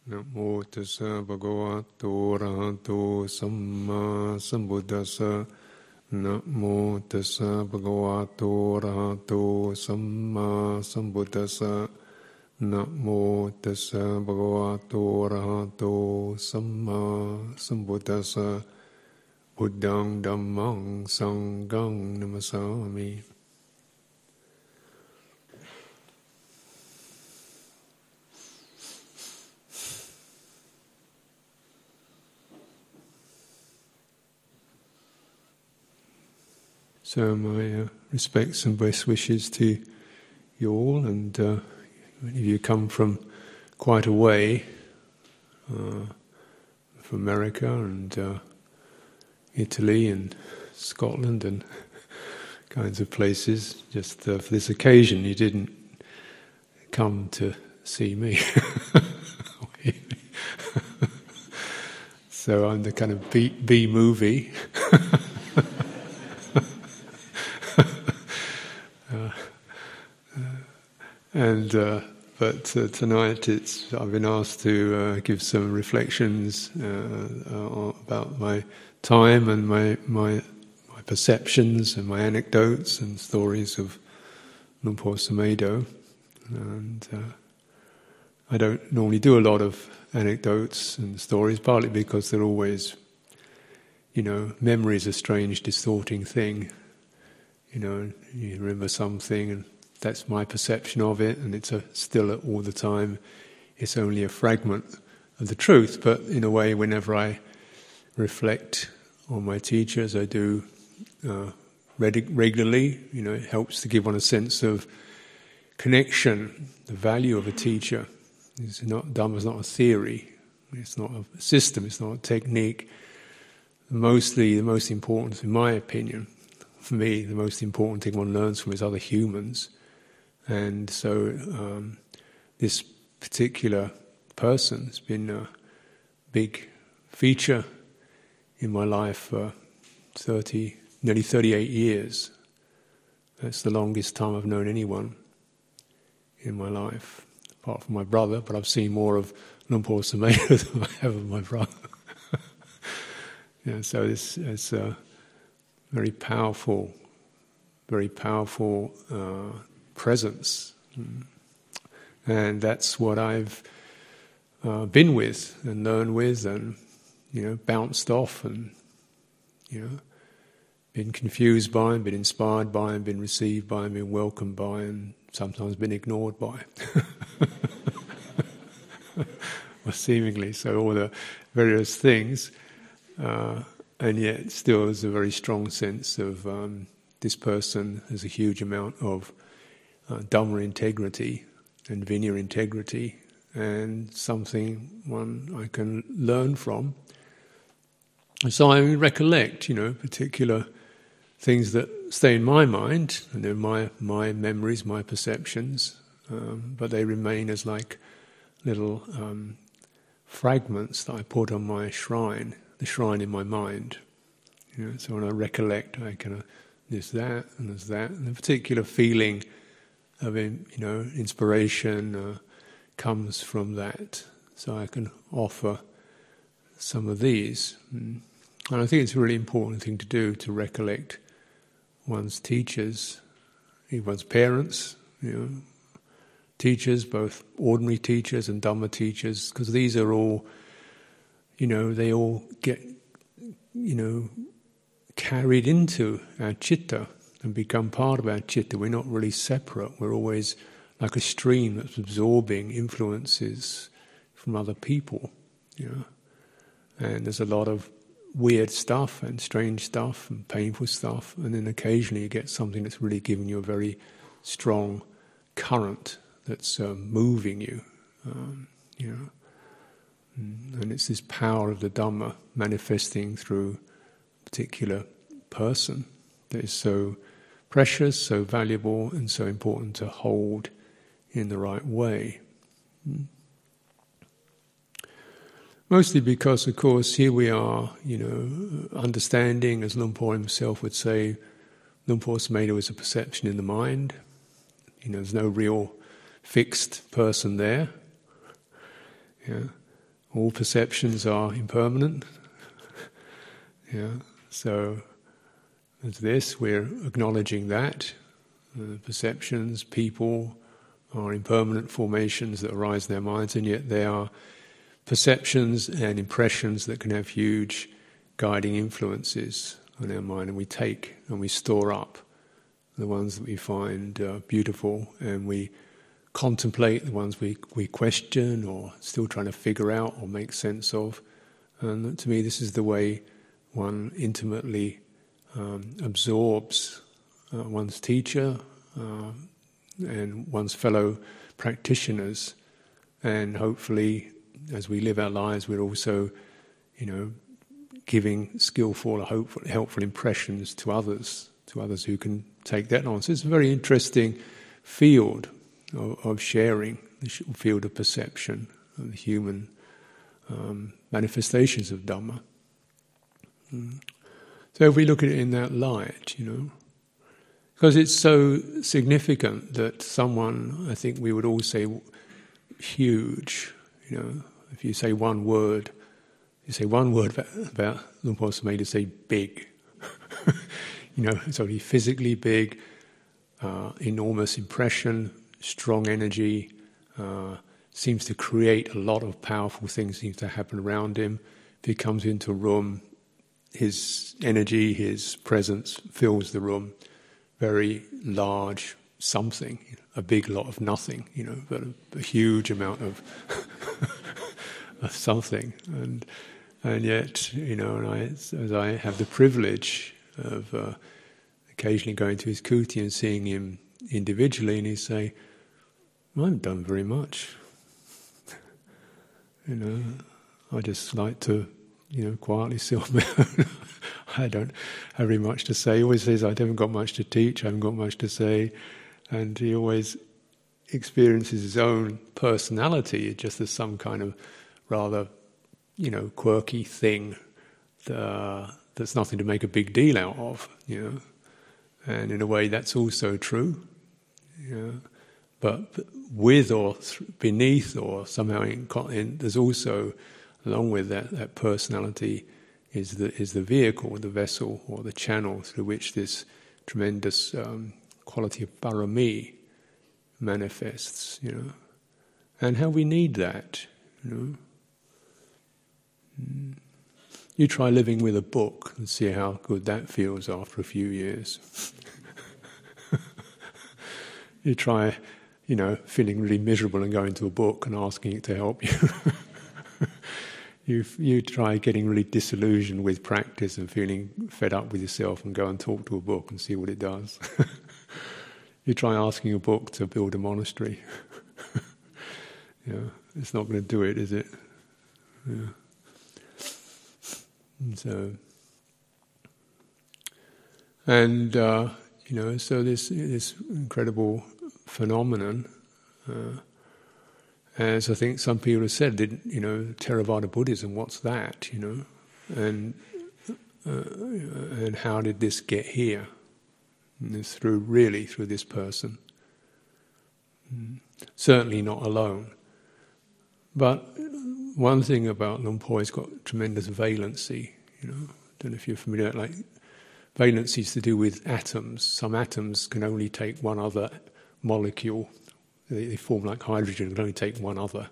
Namo tassa bhagavato arahato samma sambuddhassa. Namo tassa bhagavato arahato samma sambuddhassa. Namo tassa bhagavato arahato samma sambuddhassa. Buddhaṃ Dhammaṃ Saṅghaṃ Namasami. So my respects and best wishes to you all, and if you come from quite a way, from America and Italy and Scotland and kinds of places, just for this occasion you didn't come to see me. So I'm the kind of B movie. But tonight I've been asked to give some reflections about my time and my perceptions and my anecdotes and stories of Luang Por Sumedho. And I don't normally do a lot of anecdotes and stories, partly because they're always, memory is a strange, distorting thing. You remember something and that's my perception of it, and it's still all the time, it's only a fragment of the truth. But in a way, whenever I reflect on my teachers, I do regularly, it helps to give one a sense of connection, the value of a teacher. Dhamma is not a theory, it's not a system, it's not a technique. Mostly, the most important, in my opinion, for me, the most important thing one learns from is other humans. And so this particular person has been a big feature in my life for nearly 38 years. That's the longest time I've known anyone in my life, apart from my brother, but I've seen more of Luang Por Sumedho than I have of my brother. So it's a very powerful presence, and that's what I've been with and learned with, and bounced off, and been confused by, and been inspired by, and been received by, and been welcomed by, and sometimes been ignored by. Well, seemingly, so all the various things, and yet still there's a very strong sense of this person has a huge amount of Dhamma integrity and Vinaya integrity, and something I can learn from. So I recollect, particular things that stay in my mind, and they're my memories, my perceptions, but they remain as like little fragments that I put on my shrine, the shrine in my mind. So when I recollect, there's that, and there's that, and a particular feeling of inspiration comes from that. So I can offer some of these, and I think it's a really important thing to do, to recollect one's teachers, one's parents, teachers, both ordinary teachers and Dhamma teachers, because these are all, they all get, carried into our citta and become part of our citta. We're not really separate. We're always like a stream that's absorbing influences from other people, And there's a lot of weird stuff and strange stuff and painful stuff, and then occasionally you get something that's really giving you a very strong current that's moving you, And it's this power of the Dhamma manifesting through a particular person that is so precious, so valuable, and so important to hold in the right way. Mostly because, of course, here we are, understanding, as Luang Por himself would say, Luang Por Sumedho is a perception in the mind. There's no real fixed person there. All perceptions are impermanent. Yeah. So as this, we're acknowledging that perceptions, people are impermanent formations that arise in their minds, and yet they are perceptions and impressions that can have huge guiding influences on our mind, and we take and we store up the ones that we find beautiful, and we contemplate the ones we question or still trying to figure out or make sense of. And to me, this is the way one intimately absorbs one's teacher and one's fellow practitioners, and hopefully as we live our lives we're also, giving skillful or helpful impressions to others who can take that on. So it's a very interesting field of sharing, the field of perception, of the human manifestations of Dhamma. So if we look at it in that light, because it's so significant that someone, I think we would all say huge, if you say one word, about Luang Por Sumedho, to say big. It's only physically big, enormous impression, strong energy, seems to create a lot of powerful things seems to happen around him. If he comes into a room, his energy, his presence fills the room. Very large something, a big lot of nothing, but a huge amount of something. And yet, as I have the privilege of occasionally going to his kuti and seeing him individually, and he'd say, I haven't done very much. I just like to, quietly sit on my own. I don't have very much to say. He always says, I haven't got much to teach, I haven't got much to say. And he always experiences his own personality just as some kind of rather, quirky thing that's nothing to make a big deal out of, And in a way that's also true, But with or beneath or somehow there's also, along with that personality, is the vehicle, the vessel, or the channel through which this tremendous quality of parami manifests, and how we need that, You try living with a book and see how good that feels after a few years. You try, feeling really miserable and going to a book and asking it to help you. You try getting really disillusioned with practice and feeling fed up with yourself and go and talk to a book and see what it does. You try asking a book to build a monastery. It's not going to do it, is it? Yeah. So this incredible phenomenon, as I think some people have said, Theravada Buddhism, what's that, and how did this get here? And it's through this person. Certainly not alone. But one thing about Luang Por, he's got tremendous valency, I don't know if you're familiar, like valency is to do with atoms. Some atoms can only take one other molecule. They form like hydrogen, can only take one other.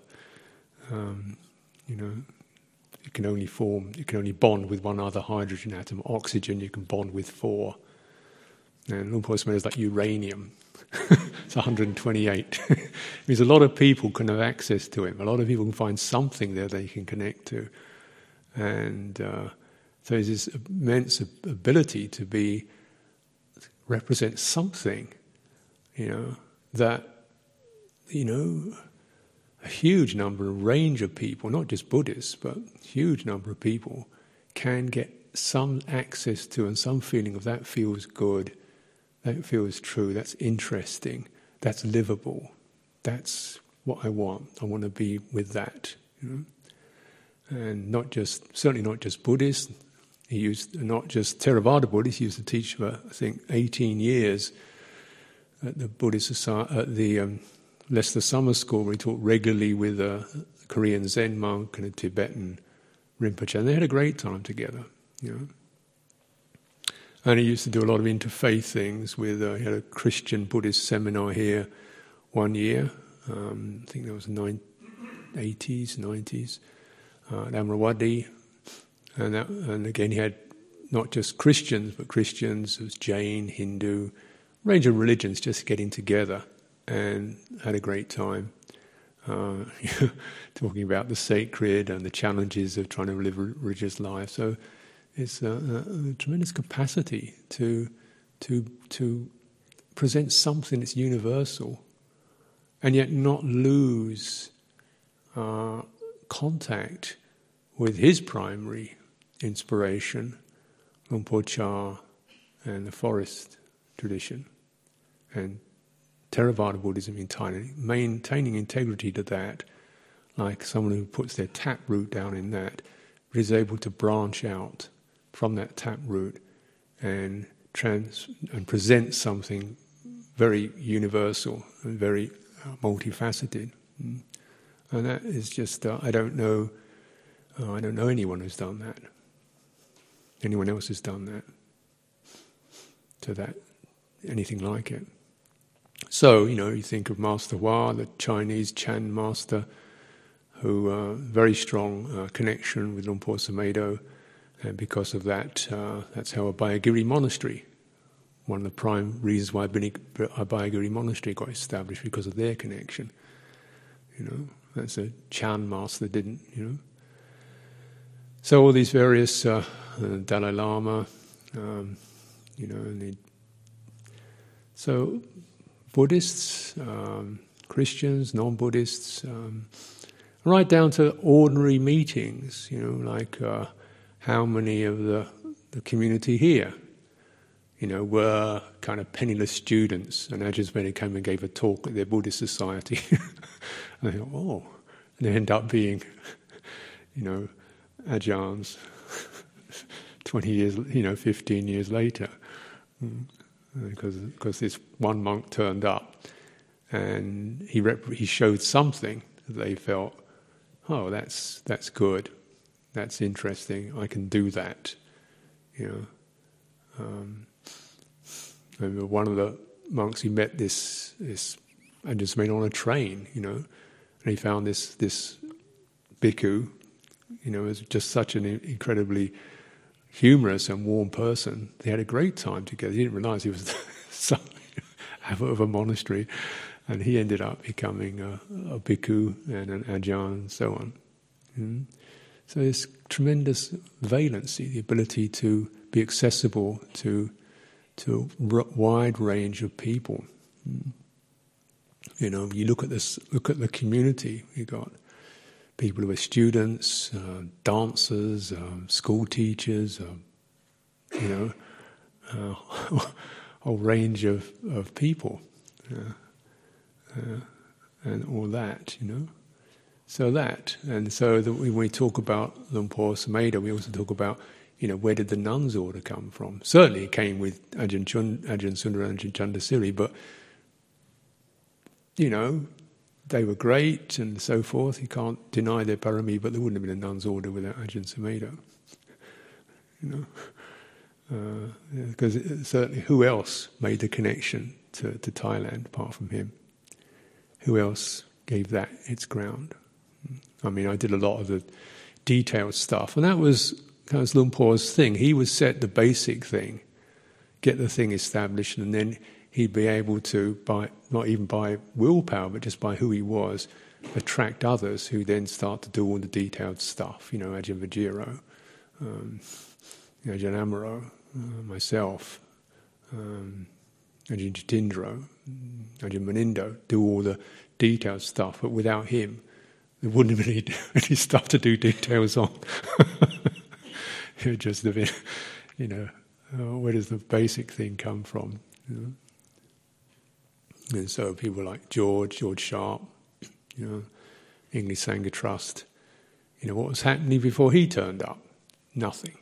It can only bond with one other hydrogen atom. Oxygen you can bond with 4. And Luang Por Sumedho is like uranium. It's 128. Means a lot of people can have access to him. A lot of people can find something there they can connect to. And so there's this immense ability to represent something, that, a huge number, a range of people, not just Buddhists, but a huge number of people can get some access to and some feeling of that feels good, that feels true, that's interesting, that's livable, that's what I want. I want to be with that. And certainly not just Buddhists. He used, not just Theravada Buddhists, he used to teach for, I think, 18 years at the Buddhist Society, at the Leicester Summer School, where he taught regularly with Korean Zen monk and a Tibetan Rinpoche, and they had a great time together, you know. And he used to do a lot of interfaith things with, he had a Christian Buddhist seminar here one year, I think that was 80s, 90s, at Amravati, and again he had not just Christians, but Christians, it was Jain, Hindu, range of religions just getting together and had a great time. Talking about the sacred and the challenges of trying to live a religious life. So it's a tremendous capacity to present something that's universal and yet not lose contact with his primary inspiration, Luang Por Chah and the forest tradition, and Theravada Buddhism entirely, maintaining integrity to that, like someone who puts their taproot down in that, but is able to branch out from that taproot and present something very universal and very multifaceted. And that is just, I don't know anyone who's done that. Anyone else has done that, to that, anything like it. So, you know, you think of Master Hua, the Chinese Chan master, who very strong connection with Luang Por Sumedho, and because of that, that's how Abhayagiri Monastery, one of the prime reasons why Abhayagiri Monastery got established, because of their connection. You know, that's a Chan master didn't, you know. So all these various Dalai Lama, you know, so Buddhists, Christians, non-Buddhists, right down to ordinary meetings, you know, like how many of the community here, you know, were kind of penniless students, and Ajahn Sumedho came and gave a talk at their Buddhist society. And they thought, oh, and they end up being, you know, Ajahns 20 years, you know, 15 years later. Because this one monk turned up and he showed something that they felt, oh, that's good, that's interesting, I can do that, you know. I remember one of the monks, he met this Ajahn Sumedho on a train, you know, and he found this bhikkhu, you know, was just such an incredibly humorous and warm person. They had a great time together. He didn't realise he was the son of a monastery, and he ended up becoming a bhikkhu and an ajahn and so on. So there's tremendous valency, the ability to be accessible to a wide range of people. You know, you look at the community. You got people who are students, dancers, school teachers, you know, a whole range of people, and all that, you know. So when we talk about Luang Por Sumedho, we also talk about, you know, where did the nuns order come from? Certainly it came with Ajahn Sundara and Ajahn Chandasiri, but, you know, they were great and so forth. You can't deny their parami, but there wouldn't have been a nun's order without Ajahn Sumedho. You know, because certainly who else made the connection to Thailand apart from him? Who else gave that its ground? I mean, I did a lot of the detailed stuff, and that was Luang Por's thing. He would set the basic thing, get the thing established, and then he'd be able to, not even by willpower, but just by who he was, attract others who then start to do all the detailed stuff. You know, Ajahn Vajiro, Ajahn Amaro, myself, Ajahn Jatindra, Ajahn Manindo, do all the detailed stuff. But without him, there wouldn't have been any stuff to do details on. It would just have been, you know, where does the basic thing come from? You know? And so people like George Sharp, you know, English Sangha Trust, you know, what was happening before he turned up? Nothing.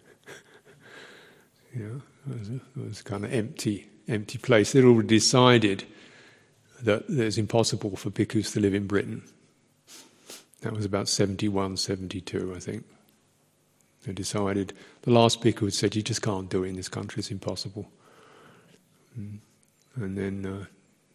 You know, it was a kind of empty place. They'd already decided that it's impossible for bhikkhus to live in Britain. That was about 71, 72, I think. They decided, the last bhikkhu had said, you just can't do it in this country, it's impossible. And then,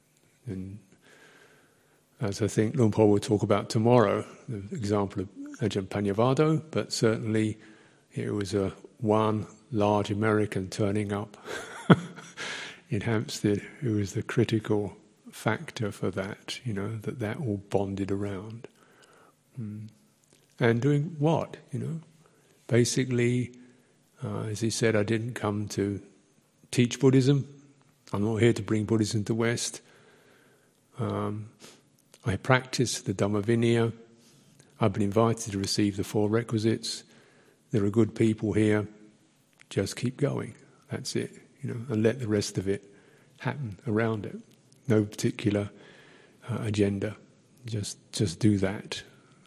as I think Luang Por will talk about tomorrow, the example of Ajahn Panyavado, but certainly it was one large American turning up in Hampstead who was the critical factor for that, that all bonded around. And doing what, Basically, as he said, I didn't come to teach Buddhism. I'm not here to bring Buddhism to West. I practice the Dhamma Vinaya. I've been invited to receive the 4 requisites. There are good people here. Just keep going. That's it, and let the rest of it happen around it. No particular agenda. Just do that.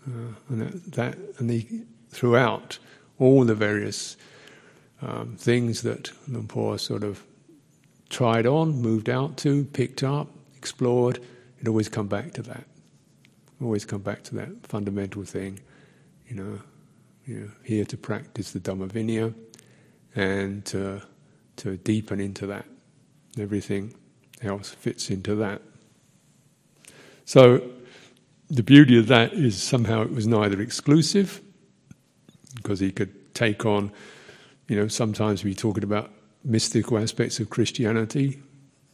Throughout all the various things that Luang Por sort of tried on, moved out to, picked up, explored, it always come back to that. Always come back to that fundamental thing, here to practice the Dhamma Vinaya and to deepen into that. Everything else fits into that. So the beauty of that is somehow it was neither exclusive, because he could take on, sometimes we talking about mystical aspects of Christianity,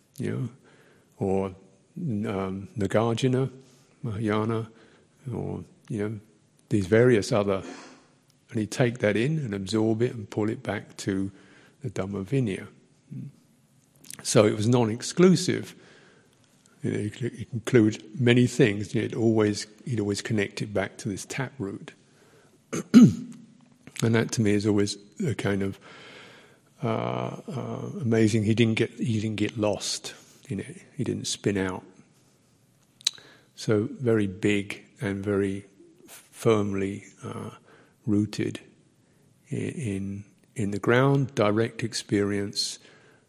or Nagarjuna, Mahayana, or, these various other, and he'd take that in and absorb it and pull it back to the Dhamma Vinaya. So it was non-exclusive. It could include many things. He'd always connect it back to this taproot. And that to me is always a kind of amazing. He didn't get lost in it. He didn't spin out. So very big and very firmly rooted in the ground, direct experience,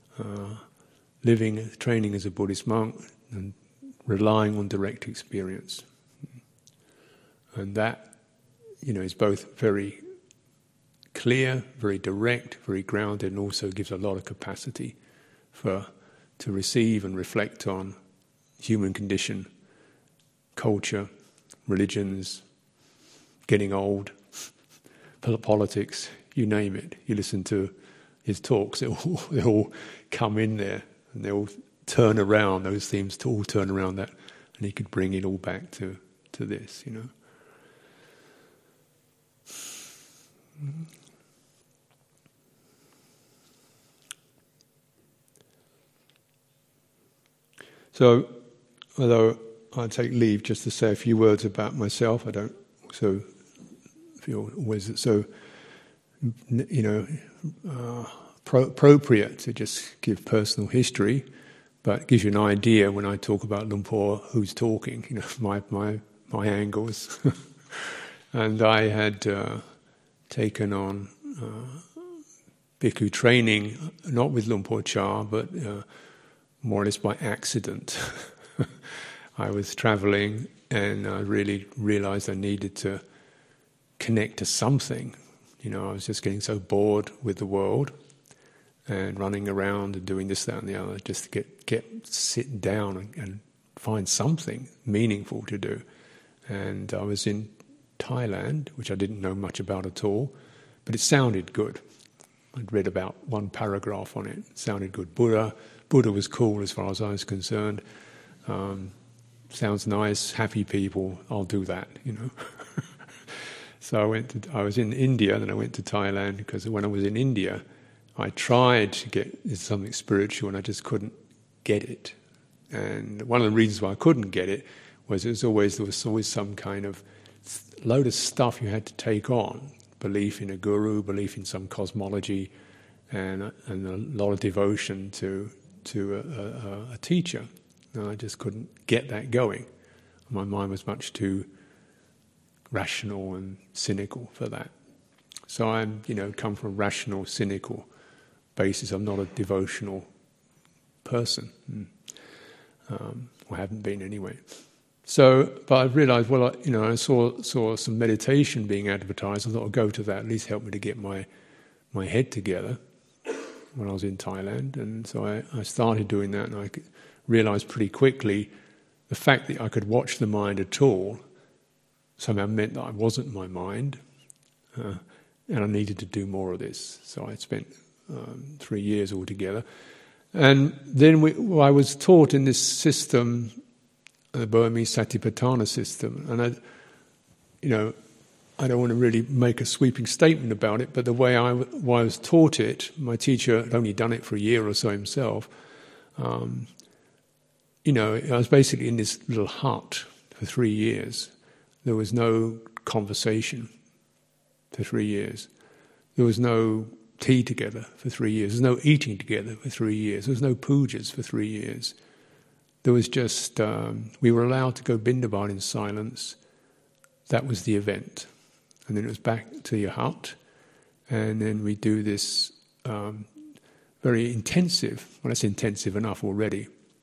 training as a Buddhist monk, and relying on direct experience. And that, is both very clear, very direct, very grounded, and also gives a lot of capacity to receive and reflect on human condition, culture, religions, getting old, politics, you name it. You listen to his talks, they all come in there, and they all turn around, those themes all turn around that, and he could bring it all back to this, So, although I'll take leave just to say a few words about myself, I don't so feel always so, appropriate to just give personal history, but it gives you an idea when I talk about Luang Por who's talking, my angles. And I had taken on bhikkhu training, not with Luang Por Chah, but more or less by accident. I was travelling and I really realised I needed to connect to something. I was just getting so bored with the world and running around and doing this, that and the other, just to sit down and find something meaningful to do. And I was in Thailand, which I didn't know much about at all, but it sounded good. I'd read about one paragraph on it. It sounded good. Buddha was cool as far as I was concerned. Sounds nice, happy people, I'll do that, So I was in India, then I went to Thailand, because when I was in India, I tried to get something spiritual and I just couldn't get it. And one of the reasons why I couldn't get it was there was always some kind of load of stuff you had to take on. Belief in a guru, belief in some cosmology, and a lot of devotion to a teacher. And I just couldn't get that going. My mind was much too rational and cynical for that. So I'm, come from a rational, cynical basis. I'm not a devotional person, or haven't been anyway. But I realised, well, I saw some meditation being advertised. I thought I'll go to that, at least help me to get my head together when I was in Thailand. And so I started doing that, and I realised pretty quickly the fact that I could watch the mind at all somehow meant that I wasn't my mind, and I needed to do more of this. So I spent 3 years altogether. And then I was taught in this system, the Burmese Satipatthana system, and I don't want to really make a sweeping statement about it, but the way I was taught it, my teacher had only done it for a year or so himself. I was basically in this little hut for 3 years. There was no conversation for 3 years. There was no tea together for 3 years. There was no eating together for 3 years. There was no pujas for 3 years. There was just, we were allowed to go Bindaban in silence. That was the event. And then it was back to your hut. And then we do this very intensive, well, that's intensive enough already.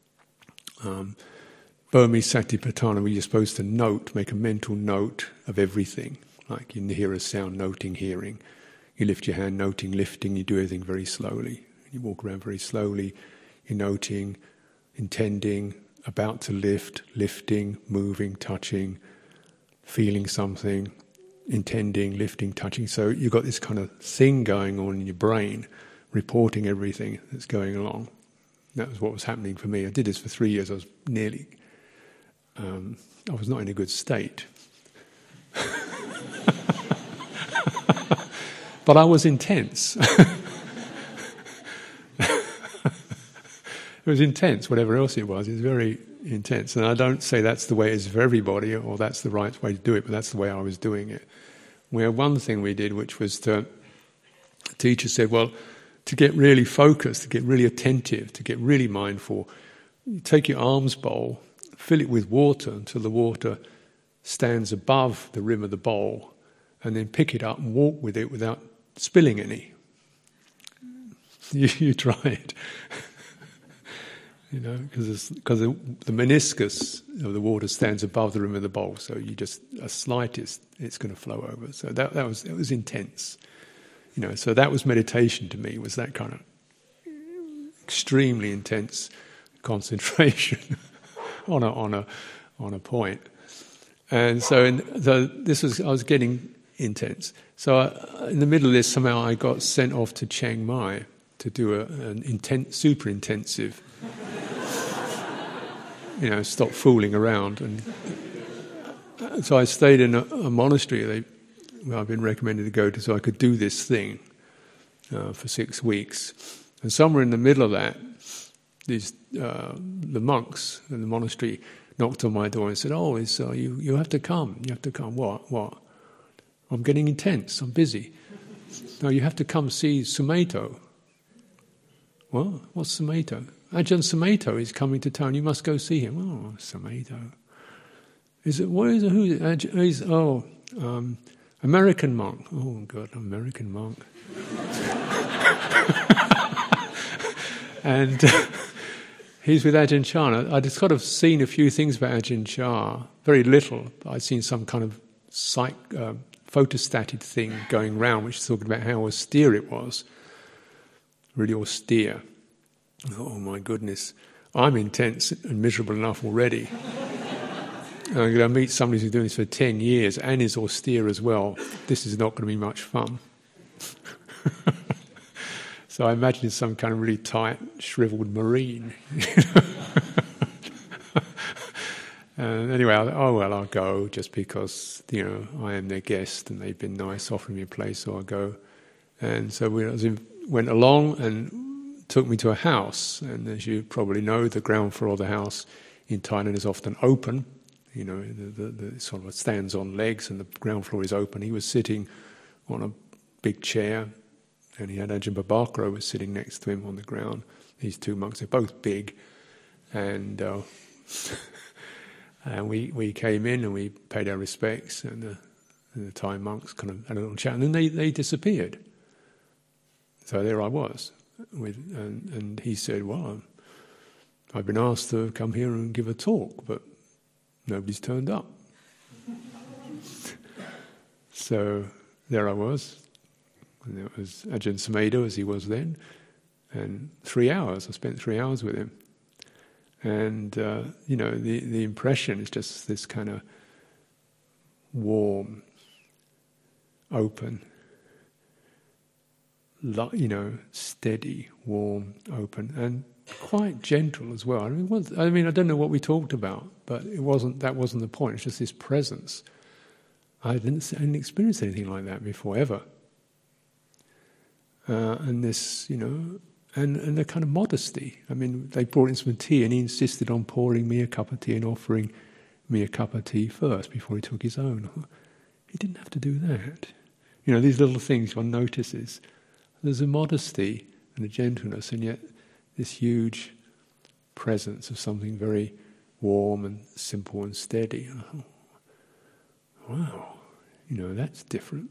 Burmese Satipatthana, where you're supposed to make a mental note of everything. Like you hear a sound, noting, hearing. You lift your hand, noting, lifting. You do everything very slowly. You walk around very slowly. You're noting, intending, about to lift, lifting, moving, touching, feeling something, intending, lifting, touching. So you've got this kind of thing going on in your brain, reporting everything that's going along. That was what was happening for me. I did this for 3 years. I was nearly, I was not in a good state. But I was intense. It was intense, whatever else it was. It was very intense. And I don't say that's the way it is for everybody or that's the right way to do it, but that's the way I was doing it. We had one thing we did, which was the teacher said, well, to get really focused, to get really attentive, to get really mindful, you take your alms bowl, fill it with water until the water stands above the rim of the bowl, and then pick it up and walk with it without spilling any. You try it. Because the meniscus of the water stands above the rim of the bowl, so you just a slightest, it's going to flow over. So it was intense, So that was meditation to me. Was that kind of extremely intense concentration on a point, and so I was getting intense. So in the middle of this, somehow I got sent off to Chiang Mai to do an super intensive. Stop fooling around. And so I stayed in a monastery I've been recommended to go to so I could do this thing for 6 weeks. And somewhere in the middle of that, the monks in the monastery knocked on my door and said, "Oh, you have to come. You have to come." What? I'm getting intense. I'm busy. No, you have to come see Sumeto. What? What's Sumeto? Ajahn Sumeto is coming to town. You must go see him. Oh, Sumeto. Is it? What is it? Who is? American monk. Oh God, American monk. And he's with Ajahn Chah. I'd sort of seen a few things about Ajahn Chah, very little. I'd seen some kind of photostated thing going round, which is talking about how austere it was. Really austere. Oh my goodness, I'm intense and miserable enough already. I'm going to meet somebody who's doing this for 10 years and is austere as well. This is not going to be much fun. So I imagine it's some kind of really tight, shriveled marine. Anyway, I'll go just because, I am their guest and they've been nice, offering me a place, so I'll go. And so went along and took me to a house, and as you probably know, the ground floor of the house in Thailand is often open. The sort of stands on legs, and the ground floor is open. He was sitting on a big chair, and he had Ajahn Babakaro was sitting next to him on the ground. These two monks, they're both big, and and we came in and we paid our respects, and the Thai monks kind of had a little chat, and then they disappeared. So there I was. And he said, "Well, I've been asked to come here and give a talk, but Nobody's turned up. So there I was, and it was Ajahn Sumedho as he was then, and I spent 3 hours with him. And, the impression is just this kind of warm, open, steady, warm, open, and quite gentle as well. I don't know what we talked about, but that wasn't the point. It's just this presence. I didn't experience anything like that before, ever. And this, and the kind of modesty. I mean, they brought in some tea, and he insisted on pouring me a cup of tea and offering me a cup of tea first before he took his own. He didn't have to do that. These little things one notices. There's a modesty and a gentleness, and yet this huge presence of something very warm and simple and steady. Wow, that's different.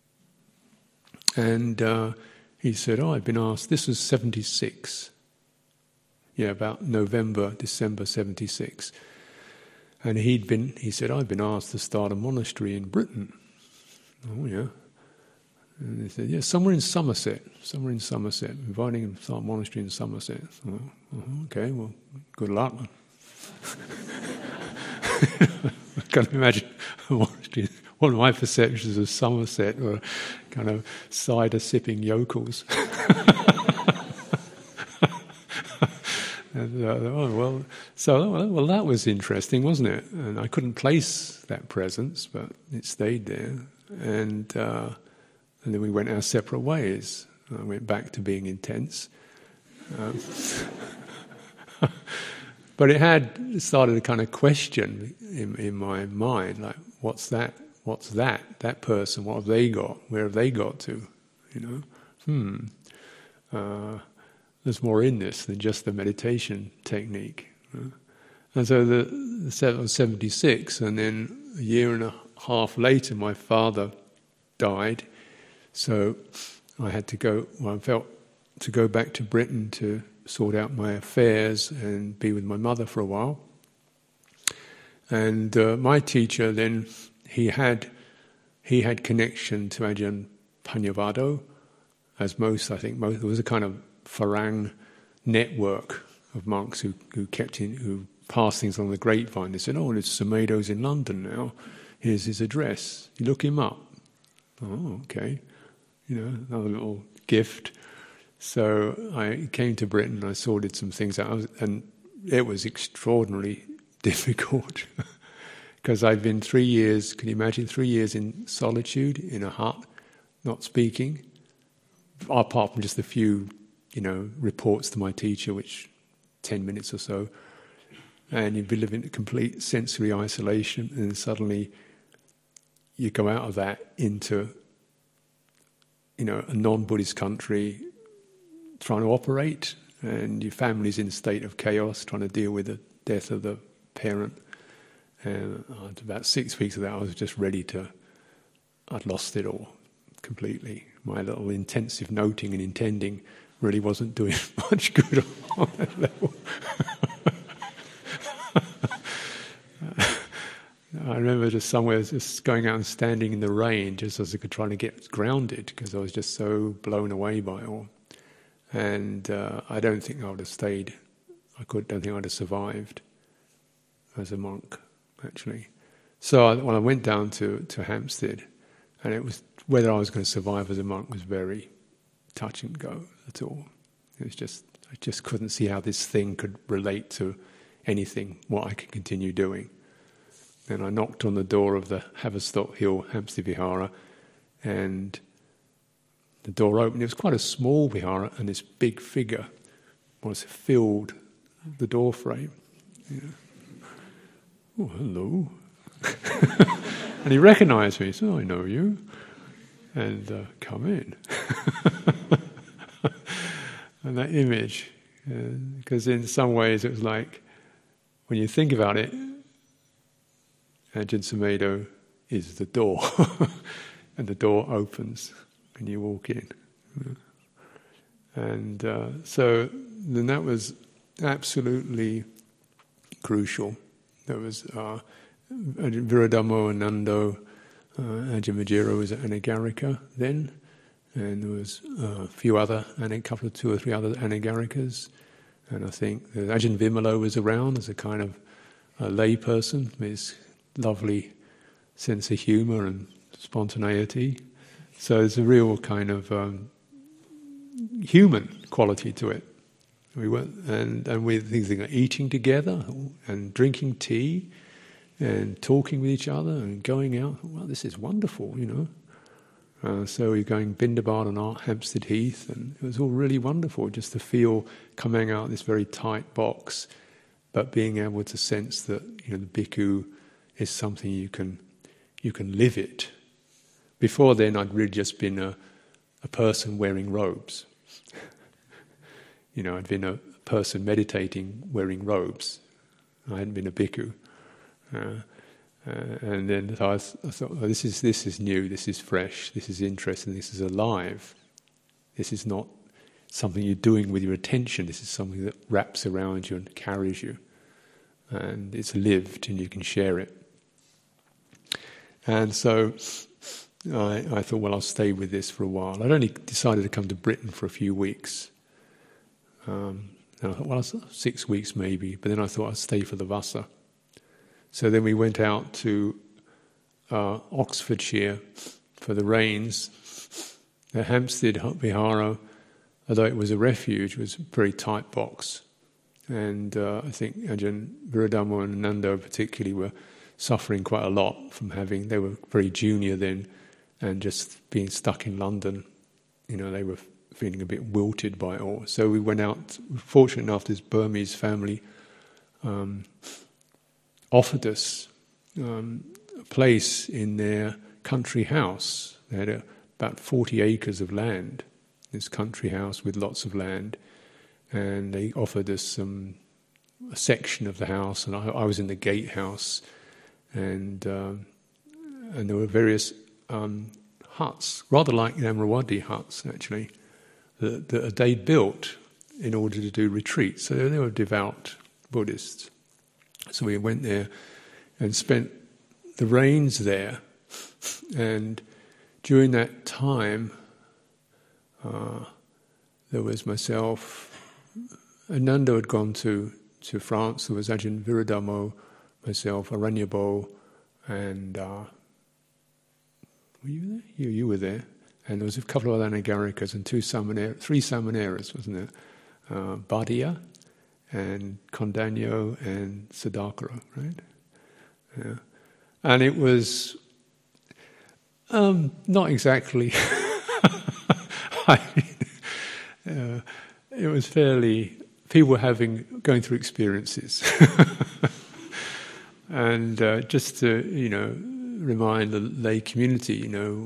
And he said, I've been asked, this was 76. About December 76. And he said, I've been asked to start a monastery in Britain. Oh, yeah. And he said, somewhere in Somerset, inviting him to start a monastery in Somerset. Okay, well, good luck. I can't imagine a monastery. One of my perceptions of Somerset were kind of cider-sipping yokels. And, that was interesting, wasn't it? And I couldn't place that presence, but it stayed there. And then we went our separate ways. I went back to being intense. But it had started a kind of question in my mind, like, what's that? What's that? That person, what have they got? Where have they got to? There's more in this than just the meditation technique. And so the 76, and then a year and a half later, my father died. So I had to go. I felt to go back to Britain to sort out my affairs and be with my mother for a while. And my teacher then. He had connection to Ajahn Panyavado, as most, there was a kind of Farang network of monks who passed things on the grapevine. They said, there's Sumedho's in London now. Here's his address. You look him up. Oh, okay. Another little gift. So I came to Britain, I sorted some things out, and it was extraordinarily difficult. Because I've been 3 years, can you imagine, 3 years in solitude, in a hut, not speaking, apart from just a few, reports to my teacher, which 10 minutes or so, and you've been living in complete sensory isolation, and then suddenly you go out of that into, a non-Buddhist country, trying to operate, and your family's in a state of chaos, trying to deal with the death of the parent. And after about 6 weeks of that, I was just I'd lost it all completely. My little intensive noting and intending really wasn't doing much good on that level. I remember just going out and standing in the rain just as I could try to get grounded, because I was just so blown away by it all. And I don't think I would have stayed. Don't think I'd have survived as a monk, actually. So when I went down to Hampstead, and it was whether I was going to survive as a monk was very touch and go at all. It was just I just couldn't see how this thing could relate to anything, what I could continue doing. Then I knocked on the door of the Haverstock Hill Hampstead Vihara, and the door opened. It was quite a small vihara, and this big figure filled the door frame. Oh, hello. And he recognised me. He said, I know you. And come in. And that image, because in some ways it was like, when you think about it, Ajahn Sumedho is the door. And the door opens and you walk in. And so then that was absolutely crucial. There was Viradhammo and Nando, Ajahn Vajira was at Anagarika then, and there was a few other, two or three other Anagarikas, and I think Ajahn Vimala was around as a kind of a lay person with his lovely sense of humour and spontaneity. So there's a real kind of human quality to it. We went and we things like eating together and drinking tea and talking with each other and going out. Well, this is wonderful, So we're going Bindabat and Hampstead Heath, and it was all really wonderful just to feel coming out of this very tight box, but being able to sense that the bhikkhu is something you can live it. Before then, I'd really just been a person wearing robes. I'd been a person meditating wearing robes. I hadn't been a bhikkhu. And then I thought, oh, this is new, this is fresh, this is interesting, this is alive. This is not something you're doing with your attention, this is something that wraps around you and carries you. And it's lived and you can share it. And so I thought, well, I'll stay with this for a while. I'd only decided to come to Britain for a few weeks. And I thought, well, 6 weeks maybe, but then I thought I'd stay for the Vassa. So then we went out to Oxfordshire for the rains. The Hampstead Vihara, although it was a refuge, was a very tight box. And I think Ajahn Viradhammo and Nando particularly were suffering quite a lot from they were very junior then, and just being stuck in London, they were feeling a bit wilted by it all. So we went out, fortunate enough, this Burmese family offered us a place in their country house. They had about 40 acres of land, this country house with lots of land, and they offered us a section of the house, and I was in the gatehouse, and there were various huts, rather like the Amaravati huts actually, that they built in order to do retreats. So they were devout Buddhists. So we went there and spent the rains there, and during that time there was myself. Nando had gone to France. There was Ajahn Viradhammo, myself, Aranyabo, and were you there? You were there. And there was a couple of other Anagarikas and three Samaneras, wasn't there? Bhadia and Kondanyo and Sadakara, right? Yeah. And it was not exactly... it was fairly... People were going through experiences. And just to, remind the lay community,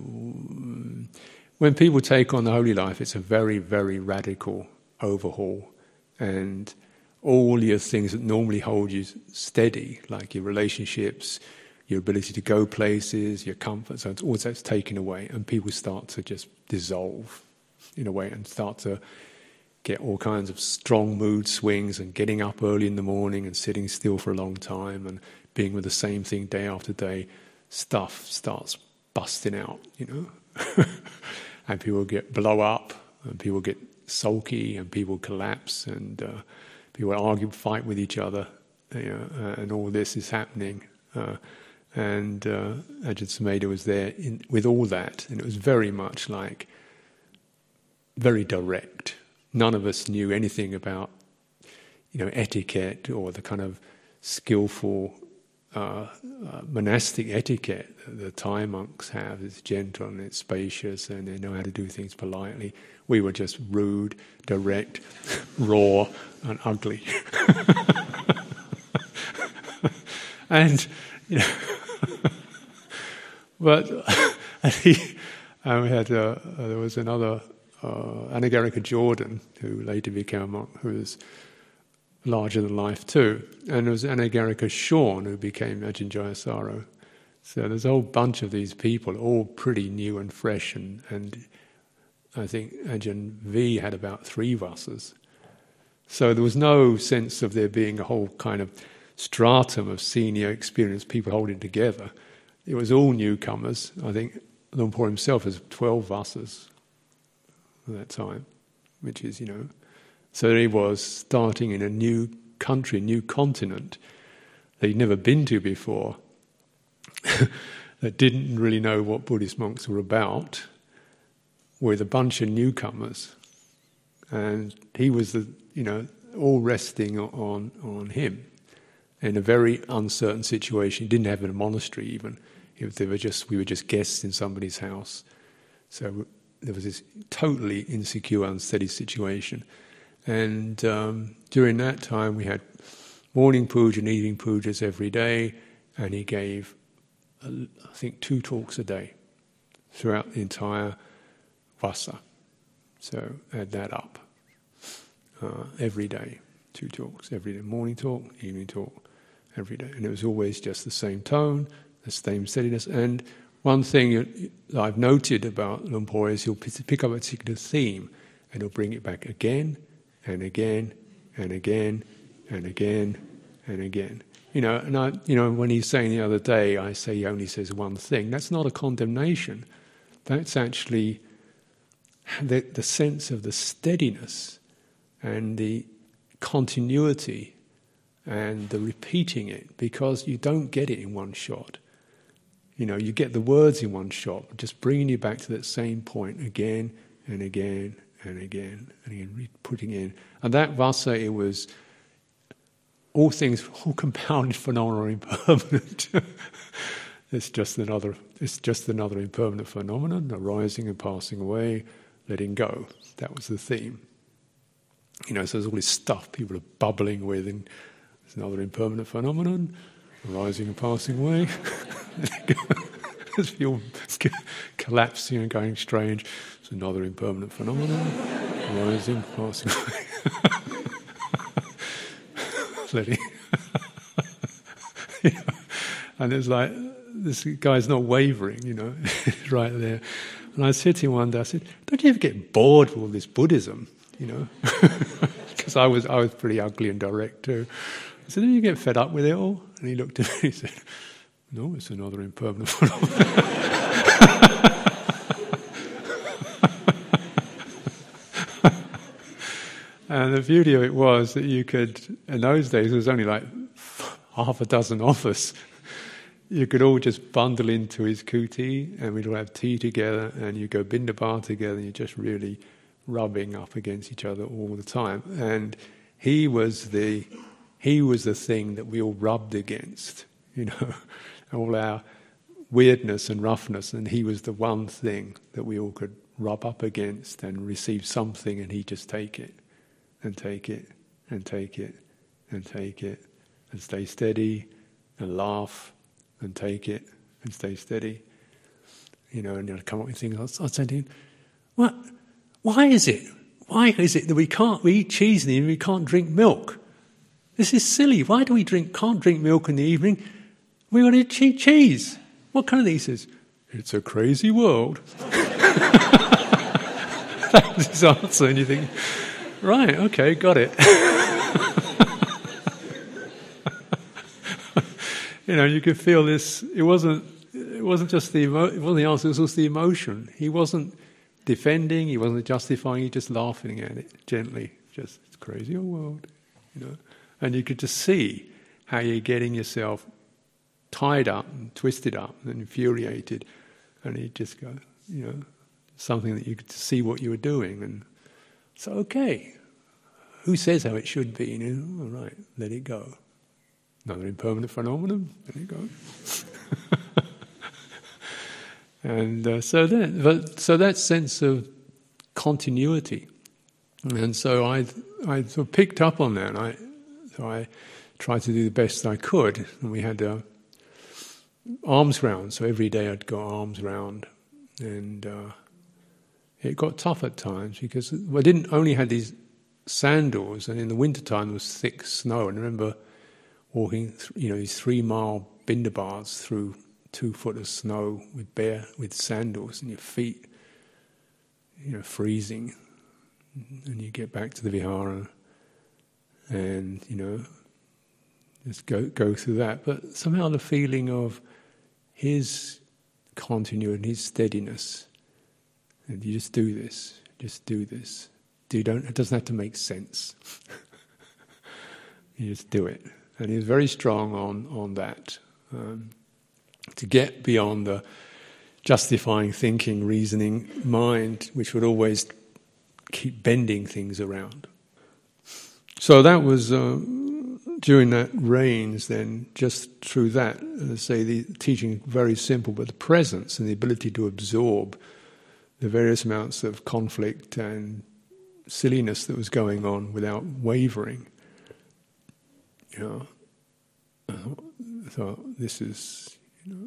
when people take on the holy life, it's a very, very radical overhaul. And all your things that normally hold you steady, like your relationships, your ability to go places, your comfort zones, all that's taken away, and people start to just dissolve in a way and start to get all kinds of strong mood swings and getting up early in the morning and sitting still for a long time and being with the same thing day after day. Stuff starts busting out, and people blow up, and people get sulky, and people collapse, and people argue, fight with each other, and all this is happening. And Ajahn Sumedho was there with all that, and it was very much like very direct. None of us knew anything about, etiquette or the kind of skillful monastic etiquette that the Thai monks have. It's gentle and it's spacious, and they know how to do things politely. We were just rude, direct, raw, and ugly. And but we had there was another Anagarika Jordan who later became a monk, who was larger than life too, and there was Anagarika Sean who became Ajahn Jayasaro. So there's a whole bunch of these people, all pretty new and fresh, and I think Ajahn V had about 3 Vassas. So there was no sense of there being a whole kind of stratum of senior experienced people holding together. It was all newcomers. I think Luang Por himself has 12 vasas at that time, which is, so he was starting in a new country, new continent that he'd never been to before, that didn't really know what Buddhist monks were about, with a bunch of newcomers. And he was, all resting on him in a very uncertain situation. He didn't have a monastery even. We were just guests in somebody's house. So there was this totally insecure, unsteady situation. And during that time we had morning puja and evening pujas every day, and he gave, I think, 2 talks a day throughout the entire vasa. So add that up. Every day, 2 talks, every day, morning talk, evening talk, every day. And it was always just the same tone, the same steadiness. And one thing that I've noted about Luang Por is he'll pick up a particular theme and he'll bring it back again and again and again and again and again. When he's saying the other day, I say he only says one thing, that's not a condemnation. That's actually the sense of the steadiness and the continuity and the repeating it, because you don't get it in one shot. You get the words in one shot, just bringing you back to that same point again and again and again and again, putting in. And that vasa, it was all compounded phenomena are impermanent. It's just another impermanent phenomenon, arising and passing away, letting go. That was the theme. So there's all this stuff people are bubbling with, and there's another impermanent phenomenon, arising and passing away. As people collapsing and going strange, it's another impermanent phenomenon, arising, passing away. Letting. And it's like, this guy's not wavering, right there. And I said to him one day, I said, don't you ever get bored with all this Buddhism? Because I was pretty ugly and direct too. I said, don't you get fed up with it all? And he looked at me and he said, no, it's another impermanent phenomenon. And the beauty of it was that you could, in those days, there was only like half a dozen of us. You could all just bundle into his kuti, and we'd all have tea together, and you go bindabar together, and you're just really rubbing up against each other all the time. And he was the thing that we all rubbed against, all our weirdness and roughness, and he was the one thing that we all could rub up against and receive something, and he'd just take it, and take it, and take it, and take it, and stay steady, and laugh, and take it, and stay steady. And I'd come up with things. I'd say to him, what? Why is it that we eat cheese in the evening, we can't drink milk? This is silly. Why do we can't drink milk in the evening? We want to eat cheese. What kind of thing? He says, it's a crazy world. That was his answer, and you think, right, okay, got it. You could feel this. It wasn't just it wasn't the answer. It was also the emotion. He wasn't defending. He wasn't justifying. He just laughing at it gently. Just, it's a crazy old world, And you could just see how you're getting yourself tied up and twisted up and infuriated, and he'd just go, something that you could see what you were doing, and so okay. Who says how it should be? All right, let it go. Another impermanent phenomenon, let it go. And so that sense of continuity, and so I sort of picked up on that. I tried to do the best I could, and we had arms round. So every day I'd go arms round, and it got tough at times because I didn't only had these sandals, and in the wintertime there was thick snow. And I remember walking, these 3-mile bindabars through 2 foot of snow with sandals, and your feet, freezing. And you get back to the vihara, and just go through that. But somehow the feeling of his continuity, his steadiness, and you just do this. It doesn't have to make sense. You just do it. And he was very strong on that. To get beyond the justifying thinking, reasoning mind, which would always keep bending things around. So that was during that reigns then, just through that, let's say the teaching very simple, but the presence and the ability to absorb the various amounts of conflict and silliness that was going on without wavering. I thought this is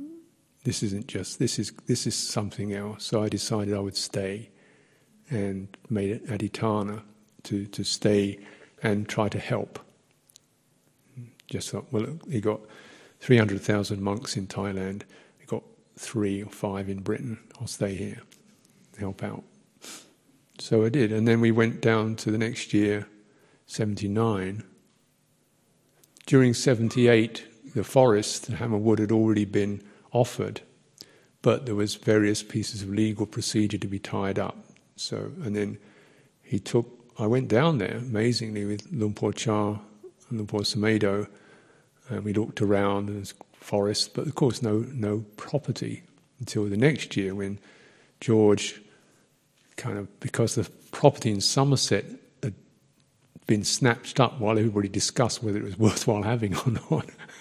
something else. So I decided I would stay, and made it adhitthana to stay and try to help. Just thought, well, he got 300,000 monks in Thailand. He got 3 or 5 in Britain. I'll stay here, help out. So I did, and then we went down to the next year, 79. During 78, the forest, the Hammer Wood, had already been offered, but there was various pieces of legal procedure to be tied up. So, and then I went down there, amazingly, with Luang Por Chah and Luang Por Sumedho, and we looked around, and there's forest, but of course no property until the next year when George because the property in Somerset had been snatched up while everybody discussed whether it was worthwhile having or not.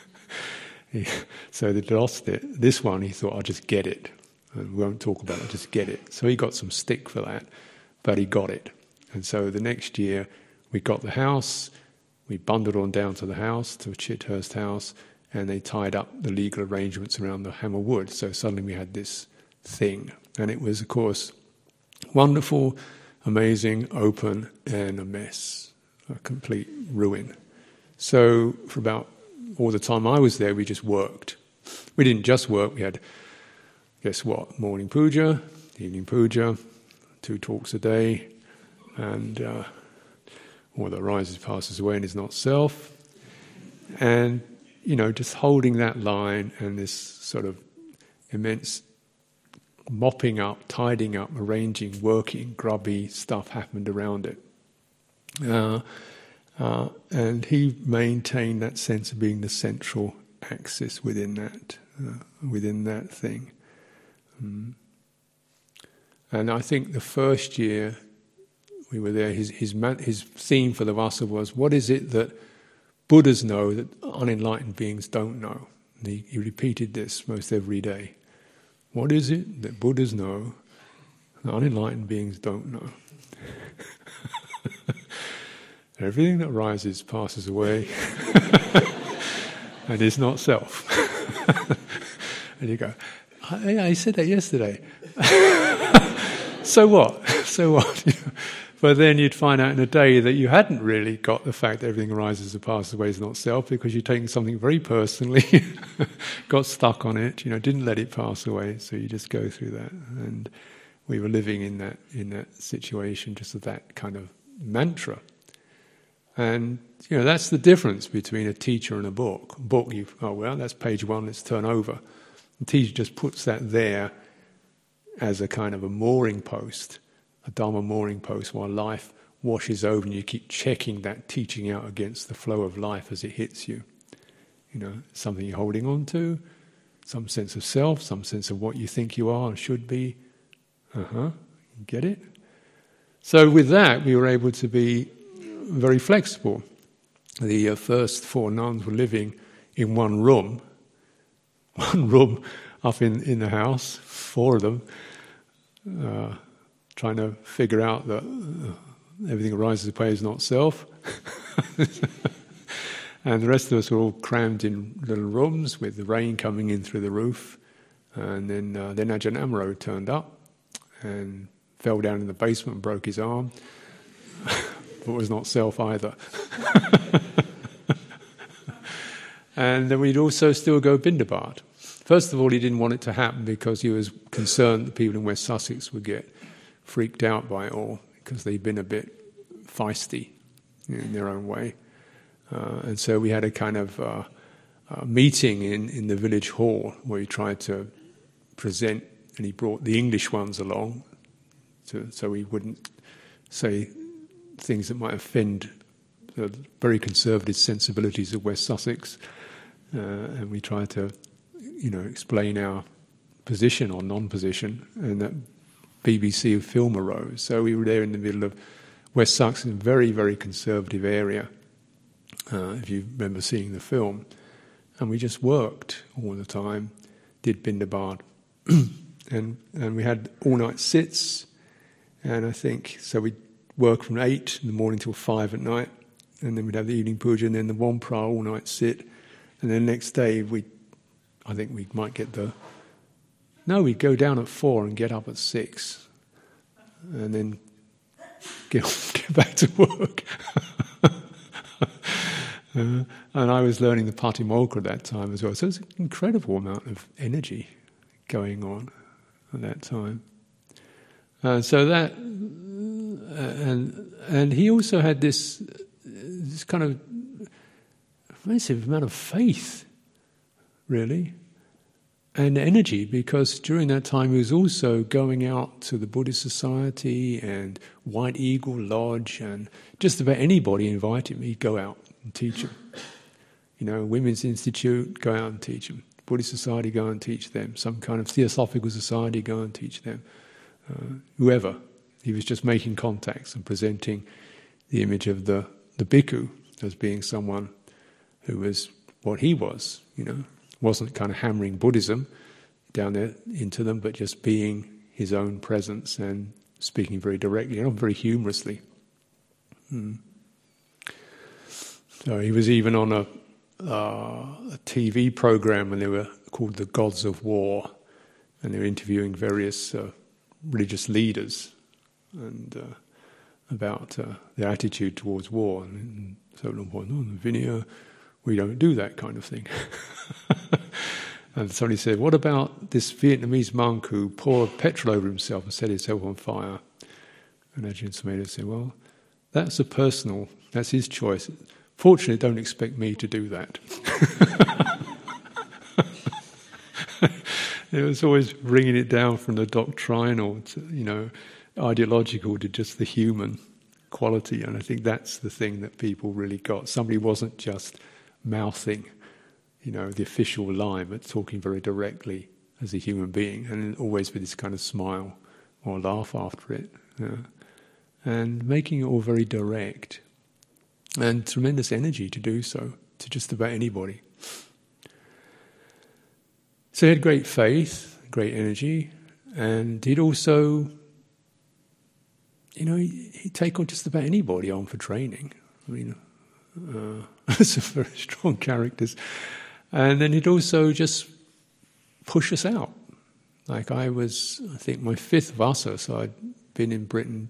So they'd lost it. This one, he thought, I'll just get it. And we won't talk about it, I'll just get it. So he got some stick for that, but he got it. And so the next year, we got the house, we bundled on down to the house, to Chithurst House, and they tied up the legal arrangements around the Hammer Wood. So suddenly we had this thing. And it was, of course, wonderful, amazing, open, and a mess, a complete ruin. So for about all the time I was there, we just worked. We didn't just work, we had, guess what, morning puja, evening puja, 2 talks a day, and all that arises, passes away and is not self. And, just holding that line and this sort of immense mopping up, tidying up, arranging, working, grubby stuff happened around it. And he maintained that sense of being the central axis within that thing. And I think the first year we were there, his theme for the Vasa was, what is it that Buddhas know that unenlightened beings don't know? And he repeated this most every day. What is it that Buddhas know that unenlightened beings don't know? Everything that rises passes away and is not self. And you go, I said that yesterday. So what? So what? But then you'd find out in a day that you hadn't really got the fact that everything arises and passes away is not self, because you're taking something very personally, got stuck on it, didn't let it pass away, so you just go through that. And we were living in that situation, just of that kind of mantra. And that's the difference between a teacher and a book. A book, that's page 1, let's turn over. The teacher just puts that there as a kind of a mooring post, a Dharma mooring post, while life washes over and you keep checking that teaching out against the flow of life as it hits you. Something you're holding on to, some sense of self, some sense of what you think you are and should be. Get it? So with that, we were able to be very flexible. The first 4 nuns were living in one room up in the house, 4 of them, trying to figure out that everything arises away is not self. And the rest of us were all crammed in little rooms with the rain coming in through the roof. And then Ajahn Amaro turned up and fell down in the basement and broke his arm. But was not self either. And then we'd also still go Bindabat. First of all, he didn't want it to happen because he was concerned that people in West Sussex would get freaked out by it all, because they'd been a bit feisty in their own way. And so we had a kind of meeting in the village hall where he tried to present, and he brought the English ones along so he wouldn't say things that might offend the very conservative sensibilities of West Sussex. And we tried to, explain our position or non-position, and that BBC film arose. So we were there in the middle of West Sussex, a very, very conservative area, if you remember seeing the film. And we just worked all the time, did Bindabad. and we had all-night sits, and I think, so we'd work from 8 in the morning till 5 at night, and then we'd have the evening puja, and then the Wampra all-night sit, and then the next day I think we might get we'd go down at 4 and get up at 6, and then get back to work. And I was learning the Patimokkha at that time as well. So it's an incredible amount of energy going on at that time. So that, and he also had this kind of massive amount of faith, really, and energy, because during that time he was also going out to the Buddhist Society and White Eagle Lodge, and just about anybody invited him, he'd go out and teach them. Women's Institute, go out and teach them. Buddhist Society, go and teach them. Some kind of Theosophical Society, go and teach them. Whoever. He was just making contacts and presenting the image of the bhikkhu as being someone who was what he was, wasn't kind of hammering Buddhism down there into them, but just being his own presence and speaking very directly, very humorously. So he was even on a TV program, and they were called The Gods of War, and they were interviewing various religious leaders and about their attitude towards war. And so Luang Por, in Vinaya, we don't do that kind of thing. And somebody said, what about this Vietnamese monk who poured petrol over himself and set himself on fire? And Ajahn Sumedho said, well, that's his choice. Fortunately, don't expect me to do that. It was always bringing it down from the doctrinal to, ideological to just the human quality. And I think that's the thing that people really got. Somebody wasn't just mouthing, the official line, but talking very directly as a human being, and always with this kind of smile or laugh after it. And making it all very direct. And tremendous energy to do so, to just about anybody. So he had great faith, great energy, and he'd also, he'd take on just about anybody on for training. Some very strong characters. And then he'd also just push us out. Like I think my 5th Vasa, so I'd been in Britain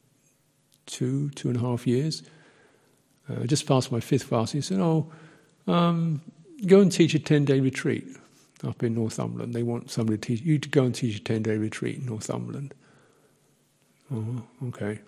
2.5 years. Just past my 5th Vasa, he said, go and teach a 10-day retreat up in Northumberland. They want somebody to teach you to go and teach a 10-day retreat in Northumberland. Oh, okay.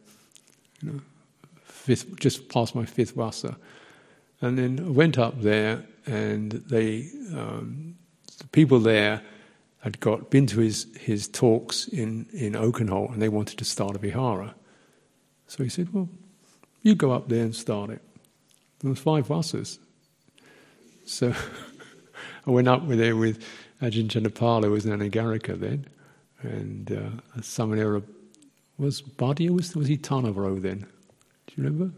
Just past my 5th Vasa. And then I went up there, and the people there had been to his talks in Oakenholt, and they wanted to start a vihara. So he said, well, you go up there and start it. There was 5 Vasas. So I went up there with Ajahn Chandapala, who was an Anagarika then, and someone there was Bhadia, was he Tanavaro then? Do you remember?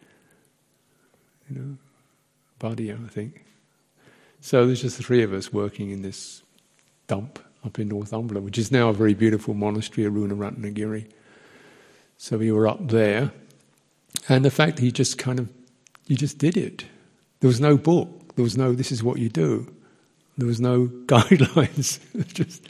Bhadia, I think. So there's just the 3 of us working in this dump up in Northumberland, which is now a very beautiful monastery, Aruna Ratnagiri. So we were up there, and the fact that he just did it. There was no book. There was no, this is what you do. There was no guidelines. Just,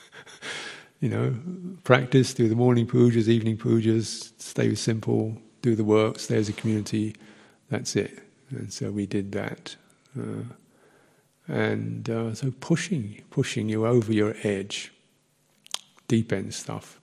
practice, do the morning pujas, evening pujas, stay simple, do the work, stay as a community. That's it. And so we did that. So pushing you over your edge, deep end stuff.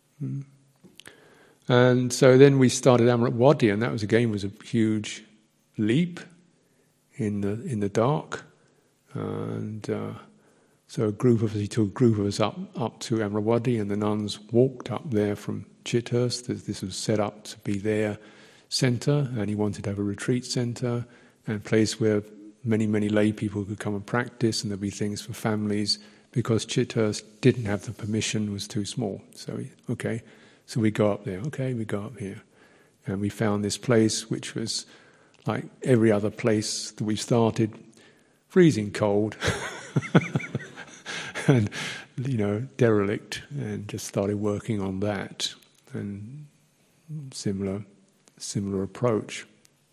And so then we started Amrit Wadi, and that was a huge leap in the dark, and so he took a group of us up to Amaravati, and the nuns walked up there from Chithurst. This was set up to be their centre, and he wanted to have a retreat centre and a place where many lay people could come and practice, and there'd be things for families, because Chithurst didn't have the permission, was too small. So we go up there. We go up here, and we found this place which was like every other place that we started, freezing cold, and derelict, and just started working on that, and similar approach.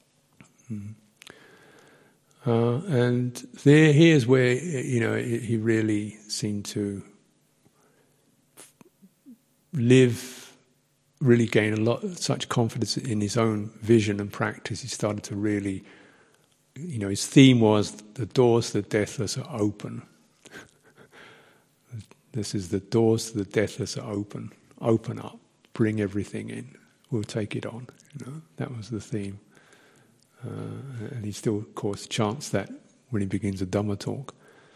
And here's where he really seemed to really gain such confidence in his own vision and practice. He started to really, his theme was the doors to the deathless are open. This is the doors to the deathless are open. Open up, bring everything in. We'll take it on. That was the theme. And he still, of course, chants that when he begins a Dhamma talk.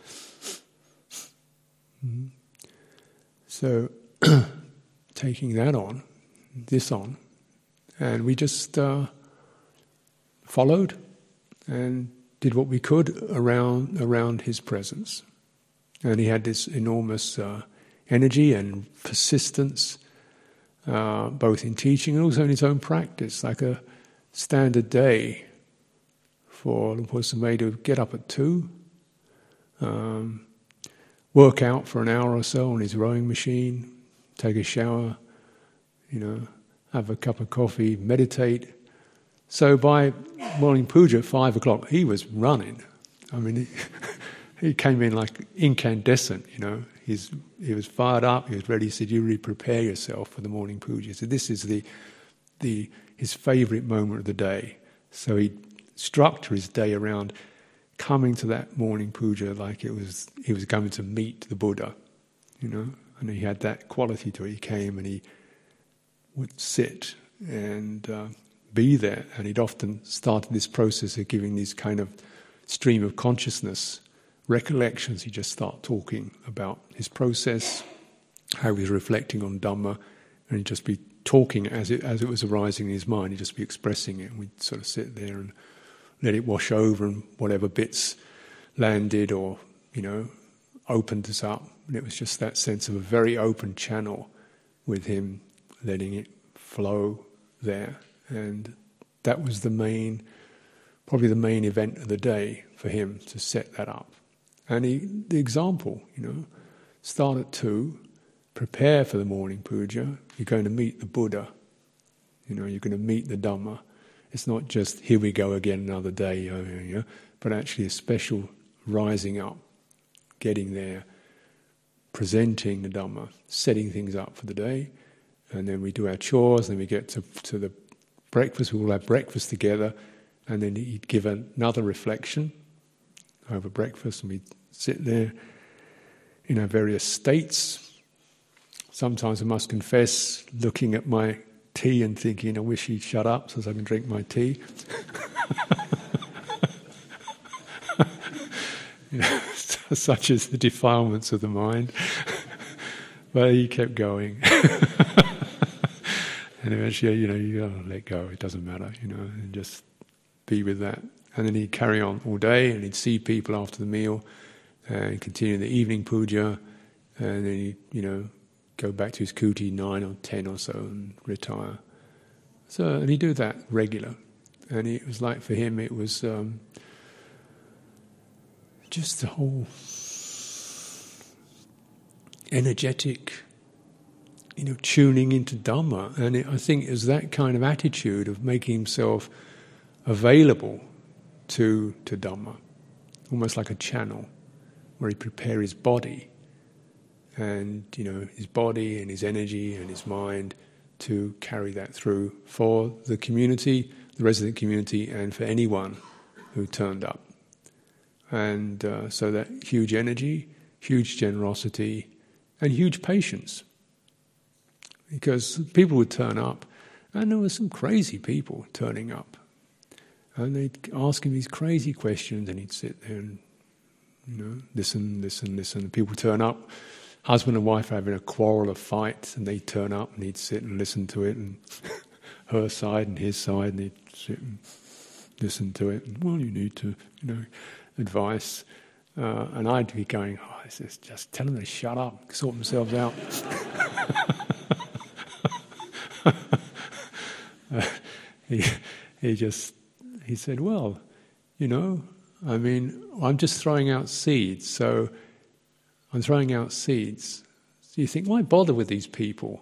So, taking this on, and we just followed and did what we could around his presence. And he had this enormous energy and persistence, both in teaching and also in his own practice, like a standard day for Luang Por Sumedho to get up at 2, work out for an hour or so on his rowing machine, take a shower, have a cup of coffee, meditate. So by morning puja at 5 o'clock, he was running. I mean, he came in like incandescent, He was fired up, he was ready. He said, "You really prepare yourself for the morning puja." So this is his favourite moment of the day. So he structured his day around coming to that morning puja like he was going to meet the Buddha, and he had that quality to it. He came and he would sit and be there, and he'd often started this process of giving these kind of stream of consciousness recollections. He'd just start talking about his process, how he was reflecting on Dhamma, and he'd just be talking as it was arising in his mind. He'd just be expressing it, and we'd sort of sit there and let it wash over, and whatever bits landed or opened us up. And it was just that sense of a very open channel with him, letting it flow there. And that was probably the main event of the day for him, to set that up. And the example, start at 2, prepare for the morning puja. You're going to meet the Buddha. You're going to meet the Dhamma. It's not just, here we go again, another day, but actually a special rising up, getting there, presenting the Dhamma, setting things up for the day. And then we do our chores, then we get to the breakfast. We all have breakfast together, and then he'd give another reflection over breakfast, and we'd sit there in our various states. Sometimes I must confess, looking at my tea and thinking, I wish he'd shut up so I can drink my tea. Such is the defilements of the mind. But he kept going. And eventually, you gotta let go, it doesn't matter, and just be with that. And then he'd carry on all day, and he'd see people after the meal, and continue the evening puja, and then he'd, go back to his kuti 9 or 10 or so and retire. And he'd do that regular. And it was like, for him, it was just the whole energetic, tuning into Dhamma. And I think it was that kind of attitude of making himself available to Dhamma, almost like a channel where he prepare his body and his body and his energy and his mind to carry that through for the community, the resident community, and for anyone who turned up. And so that huge energy, huge generosity, and huge patience. Because people would turn up, and there were some crazy people turning up. And they'd ask him these crazy questions, and he'd sit there and, listen. And people turn up, husband and wife are having a quarrel, a fight, and they'd turn up, and he'd sit and listen to it, and her side and his side, and he'd sit and listen to it. And, well, you need to, advice. And I'd be going, just tell them to shut up, sort themselves out. He said, well, I'm just throwing out seeds. So I'm throwing out seeds. So you think, why bother with these people?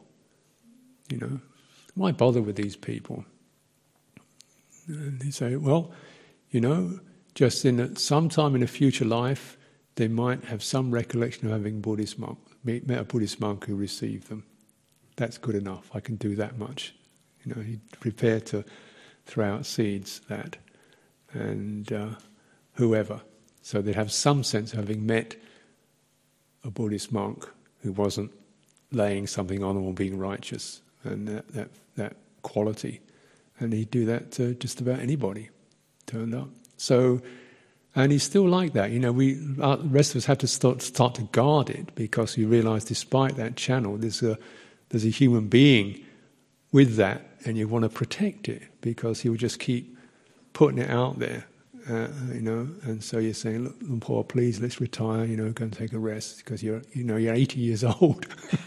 Why bother with these people? And he said, well, just sometime in a future life, they might have some recollection of having met a Buddhist monk who received them. That's good enough. I can do that much. He'd prepare to throw out seeds, that, and whoever. So they'd have some sense of having met a Buddhist monk who wasn't laying something on them or being righteous, and that quality. And he'd do that to just about anybody turned up. So, and he's still like that. The rest of us have to start to guard it, because you realise despite that channel, there's a human being with that, and you want to protect it, because he will just keep putting it out there, And so you're saying, look, Lumpur, please, let's retire. Go and take a rest, because you're 80 years old.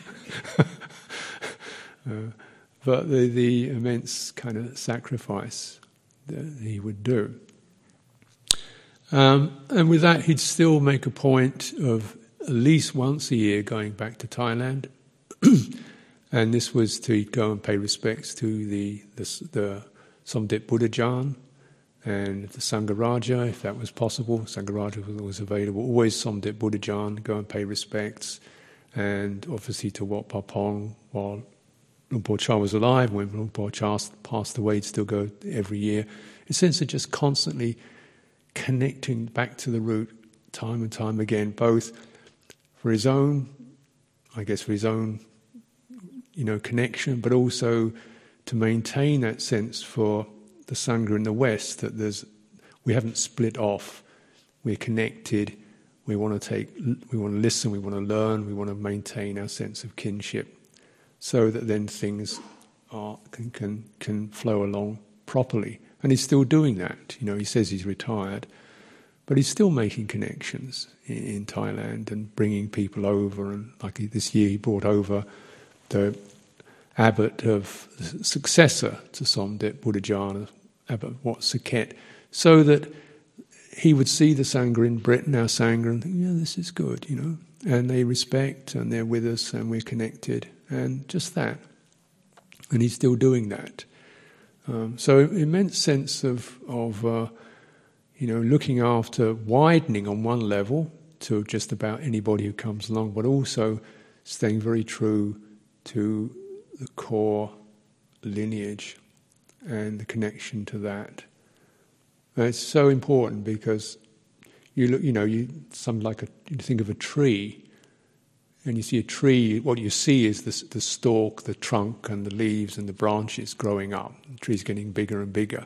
But the immense kind of sacrifice that he would do. And with that, he'd still make a point of at least once a year going back to Thailand. And this was to go and pay respects to the Somdet Buddhajan and the Sangharaja, if that was possible. Sangharaja was available. Always Somdet Buddhajan, go and pay respects. And obviously to Wat Pa Pong while Lumpur Cha was alive. When Lumpur Cha passed away, he'd still go every year. In a sense of just constantly connecting back to the root time and time again, both for his own connection, but also to maintain that sense for the Sangha in the West that we haven't split off, we're connected, we want to listen, we want to learn, we want to maintain our sense of kinship, so that then things can flow along properly. And he's still doing that. He says he's retired, but he's still making connections in Thailand and bringing people over. And like this year, he brought over the abbot of successor to Somdet Buddhajan, Abbot Wat Saket, so that he would see the Sangha in Britain, our Sangha, and think, this is good, And they respect, and they're with us, and we're connected, and just that. And he's still doing that. So immense sense of looking after, widening on one level to just about anybody who comes along, but also staying very true to the core lineage and the connection to that. And it's so important, because you think of a tree, and you see a tree, what you see is the stalk, the trunk, and the leaves and the branches growing up. The tree's getting bigger and bigger.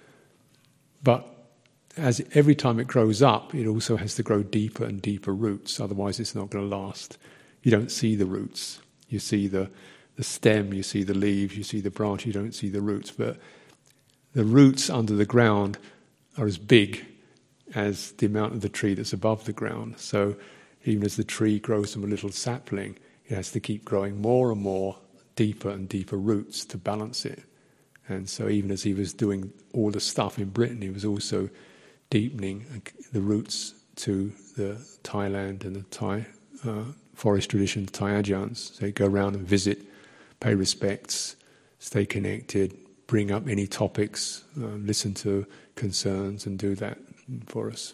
But every time it grows up, it also has to grow deeper and deeper roots, otherwise it's not going to last. You don't see the roots. You see the stem, you see the leaves, you see the branch, you don't see the roots. But the roots under the ground are as big as the amount of the tree that's above the ground. So even as the tree grows from a little sapling, it has to keep growing more and more, deeper and deeper roots to balance it. And so even as he was doing all the stuff in Britain, he was also deepening the roots to the Thailand and the Thai forest tradition, the Thai Ajahns. So he'd go around and visit, pay respects, stay connected, bring up any topics, listen to concerns, and do that for us.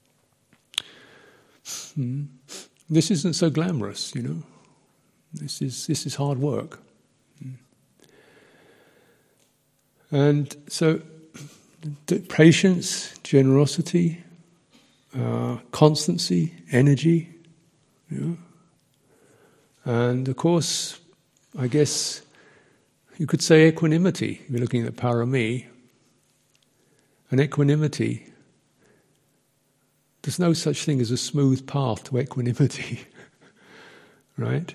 This isn't so glamorous, This is hard work. And so, patience, generosity, constancy, energy, and of course, I guess you could say equanimity. If you're looking at parami, And equanimity, there's no such thing as a smooth path to equanimity, right?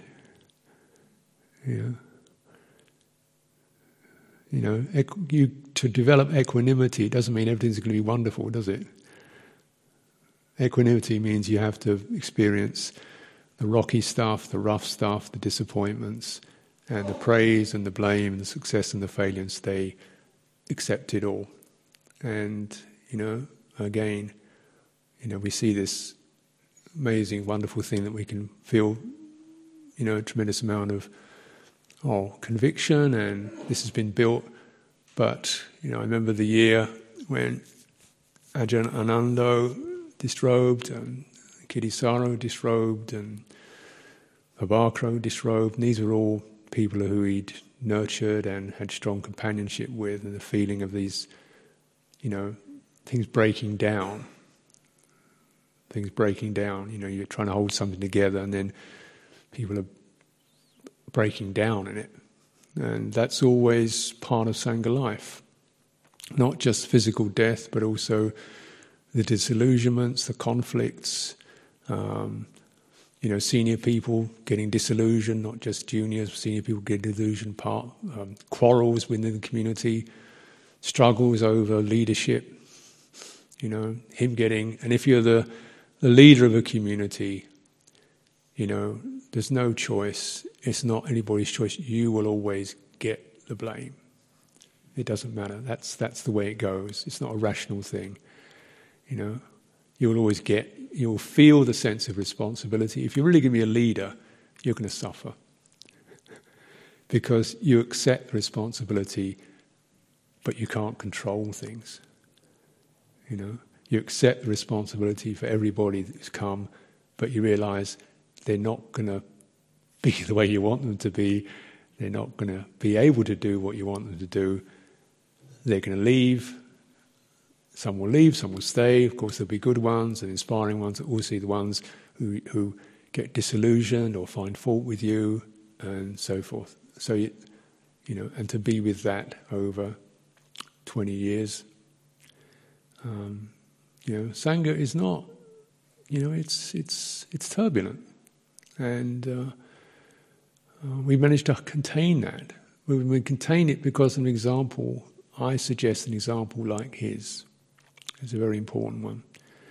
To develop equanimity doesn't mean everything's going to be wonderful, does it? Equanimity means you have to experience the rocky stuff, the rough stuff, the disappointments, and the praise and the blame, the success and the failure, and stay accept it all. And, again, we see this amazing, wonderful thing that we can feel, a tremendous amount of conviction, and this has been built. But, I remember the year when Ajahn Anando disrobed, and Kittisaro disrobed, and Pabakro disrobed, and these were all people who he'd nurtured and had strong companionship with, and the feeling of these, things breaking down. You're trying to hold something together, and then people are breaking down in it. And that's always part of Sangha life. Not just physical death, but also the disillusionments, the conflicts, senior people getting disillusioned, not just juniors, senior people getting disillusioned, quarrels within the community, struggles over leadership, him getting, and if you're the leader of a community, there's no choice, it's not anybody's choice, you will always get the blame. It doesn't matter, that's the way it goes, it's not a rational thing, you'll feel the sense of responsibility. If you're really going to be a leader, you're going to suffer. Because you accept responsibility, but you can't control things. You accept the responsibility for everybody that's come, but you realise they're not going to be the way you want them to be. They're not going to be able to do what you want them to do. They're going to leave. Some will leave, some will stay. Of course, there'll be good ones and inspiring ones. We'll see the ones who get disillusioned or find fault with you, and so forth. So, and to be with that over 20 years, Sangha is not, it's turbulent, and we managed to contain that. We contain it because of an example. I suggest an example like his. It's a very important one.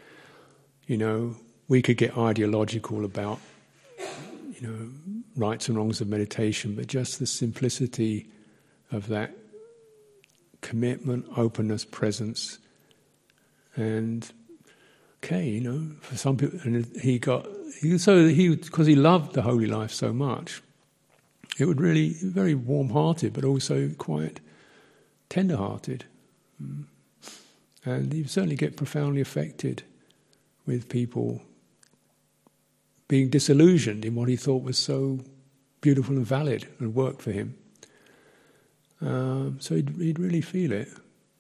We could get ideological about, rights and wrongs of meditation, but just the simplicity of that commitment, openness, presence, and for some people, and because he loved the holy life so much, it would really very warm-hearted, but also quite tender-hearted. And you certainly get profoundly affected with people being disillusioned in what he thought was so beautiful and valid and worked for him. So he'd really feel it.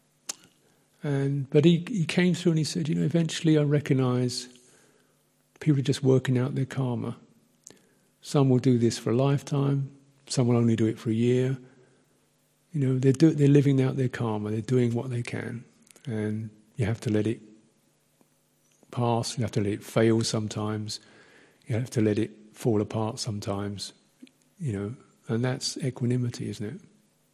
But he came through and he said, eventually I recognise people are just working out their karma. Some will do this for a lifetime, some will only do it for a year. They're living out their karma, they're doing what they can. And you have to let it pass, you have to let it fail sometimes, you have to let it fall apart sometimes, and that's equanimity, isn't it?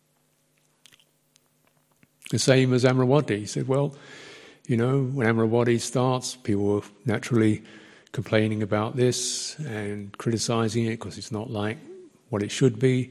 The same as Amaravati. He said, when Amaravati starts, people were naturally complaining about this and criticising it because it's not like what it should be.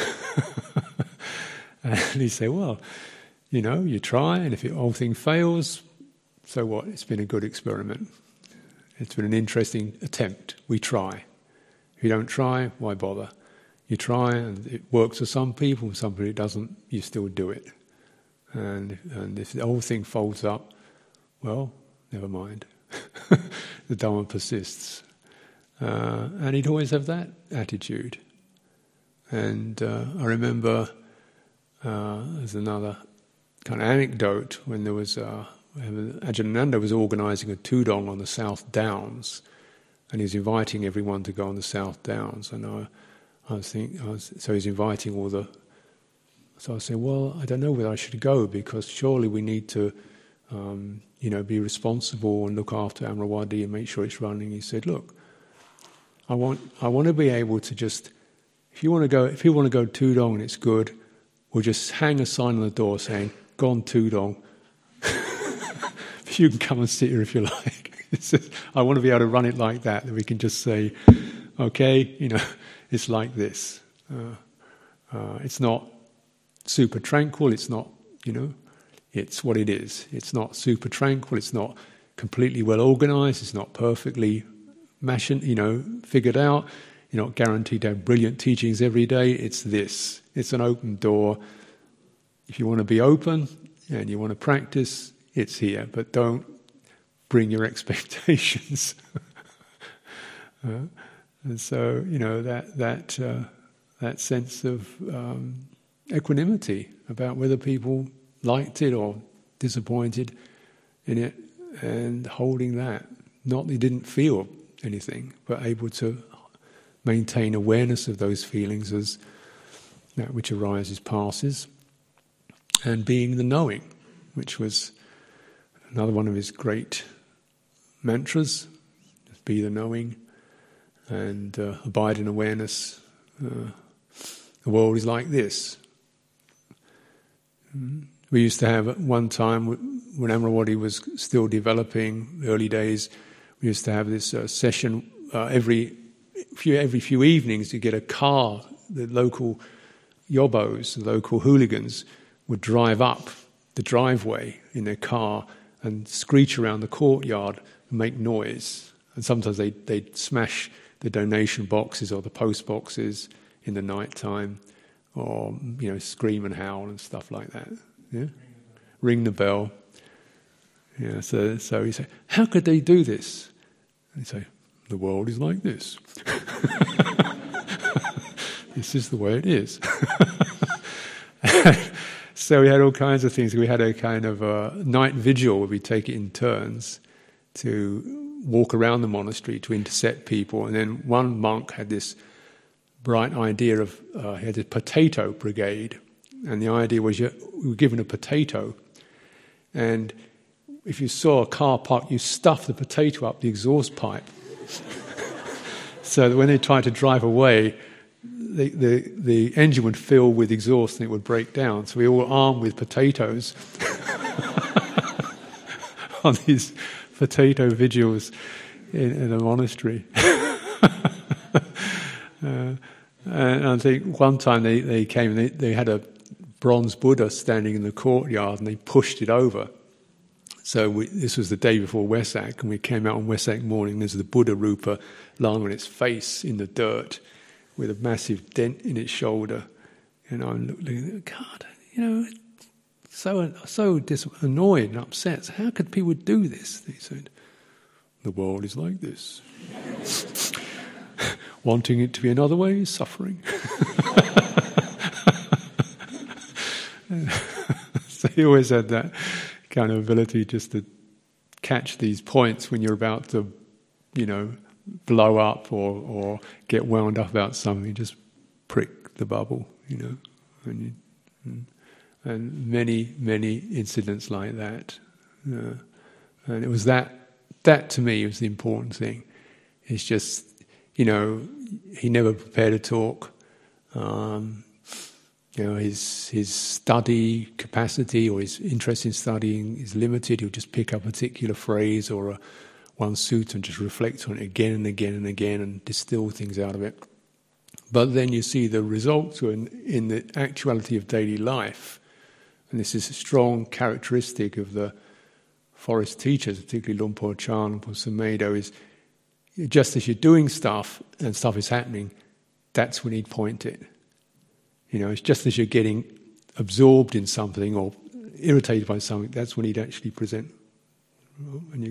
And he said, you try, and if the whole thing fails, so what? It's been a good experiment. It's been an interesting attempt. We try. If you don't try, why bother? You try, and it works for some people it doesn't, you still do it. And if the whole thing folds up, well, never mind. The Dhamma persists. And he'd always have that attitude. And I remember there's another kind of anecdote when there was Ajahn Ananda was organising a tudong on the South Downs, and he was inviting everyone to go on the South Downs. And so he's inviting So I said, I don't know whether I should go, because surely we need to be responsible and look after Amaravati and make sure it's running. He said, look, I want to be able to just, if you want to go Tudong and it's good, we'll just hang a sign on the door saying, gone Tudong. You can come and sit here if you like. I want to be able to run it like that we can just say, okay, it's like this. It's not super tranquil, it's not, it's what it is. It's not super tranquil, it's not completely well organized, it's not perfectly figured out. You're not guaranteed to have brilliant teachings every day. It's this. It's an open door. If you want to be open and you want to practice, it's here. But don't bring your expectations. And so, that sense of equanimity about whether people liked it or disappointed in it, and holding that. Not they didn't feel anything, but able to maintain awareness of those feelings as that which arises passes, and being the knowing, which was another one of his great mantras, be the knowing, and abide in awareness. The world is like this. We used to have, at one time, when Amaravati was still developing, early days, we used to have this session every few evenings. You get a car, the local yobos, the local hooligans, would drive up the driveway in their car and screech around the courtyard and make noise. And sometimes they'd smash the donation boxes or the post boxes in the night time, or scream and howl and stuff like that. Yeah, ring the bell. Yeah, so he said, how could they do this? And he'd say, the world is like this. This is the way it is. So we had all kinds of things. We had a kind of a night vigil where we take it in turns to walk around the monastery to intercept people. And then one monk had this bright idea of, he had a potato brigade. And the idea was we were given a potato, and if you saw a car parked, you stuff the potato up the exhaust pipe. So that when they tried to drive away, the engine would fill with exhaust and it would break down. So we were all armed with potatoes on these potato vigils in a monastery. And I think one time they came and they had a bronze Buddha standing in the courtyard, and they pushed it over. So this was the day before Wesak, and we came out on Wesak morning. There's the Buddha Rupa lying on its face in the dirt with a massive dent in its shoulder. And I'm looking, God, so annoyed and upset. So how could people do this? He said, the world is like this. Wanting it to be another way is suffering. So he always had that kind of ability just to catch these points when you're about to, blow up or get wound up about something. Just prick the bubble, and many, many incidents like that. And it was that to me was the important thing. It's just, he never prepared to talk. His study capacity or his interest in studying is limited. He'll just pick up a particular phrase or one sutta and just reflect on it again and again and again and distill things out of it. But then you see the results in the actuality of daily life. And this is a strong characteristic of the forest teachers, particularly Luang Por Chah, Luang Por Sumedho, is just as you're doing stuff and stuff is happening, that's when he'd point it. It's just as you're getting absorbed in something or irritated by something, that's when he'd actually present. And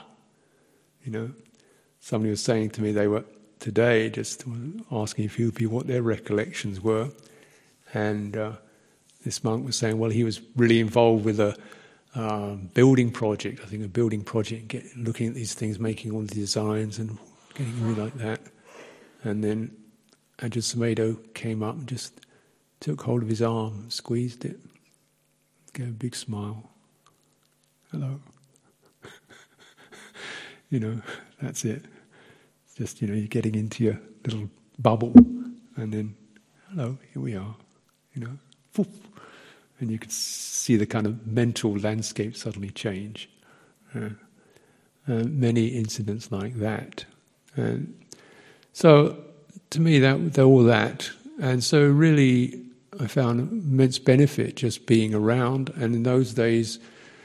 somebody was saying to me, they were today just asking a few people what their recollections were, and this monk was saying, well, he was really involved with a building project, looking at these things, making all the designs and getting really like that. And then Ajahn Sumedho came up and just took hold of his arm, squeezed it, gave a big smile. hello. That's it. It's just, you're getting into your little bubble, and then, hello, here we are, poof. And you can see the kind of mental landscape suddenly change. Many incidents like that. And so, to me, they're all that. And so really, I found immense benefit just being around. And in those days,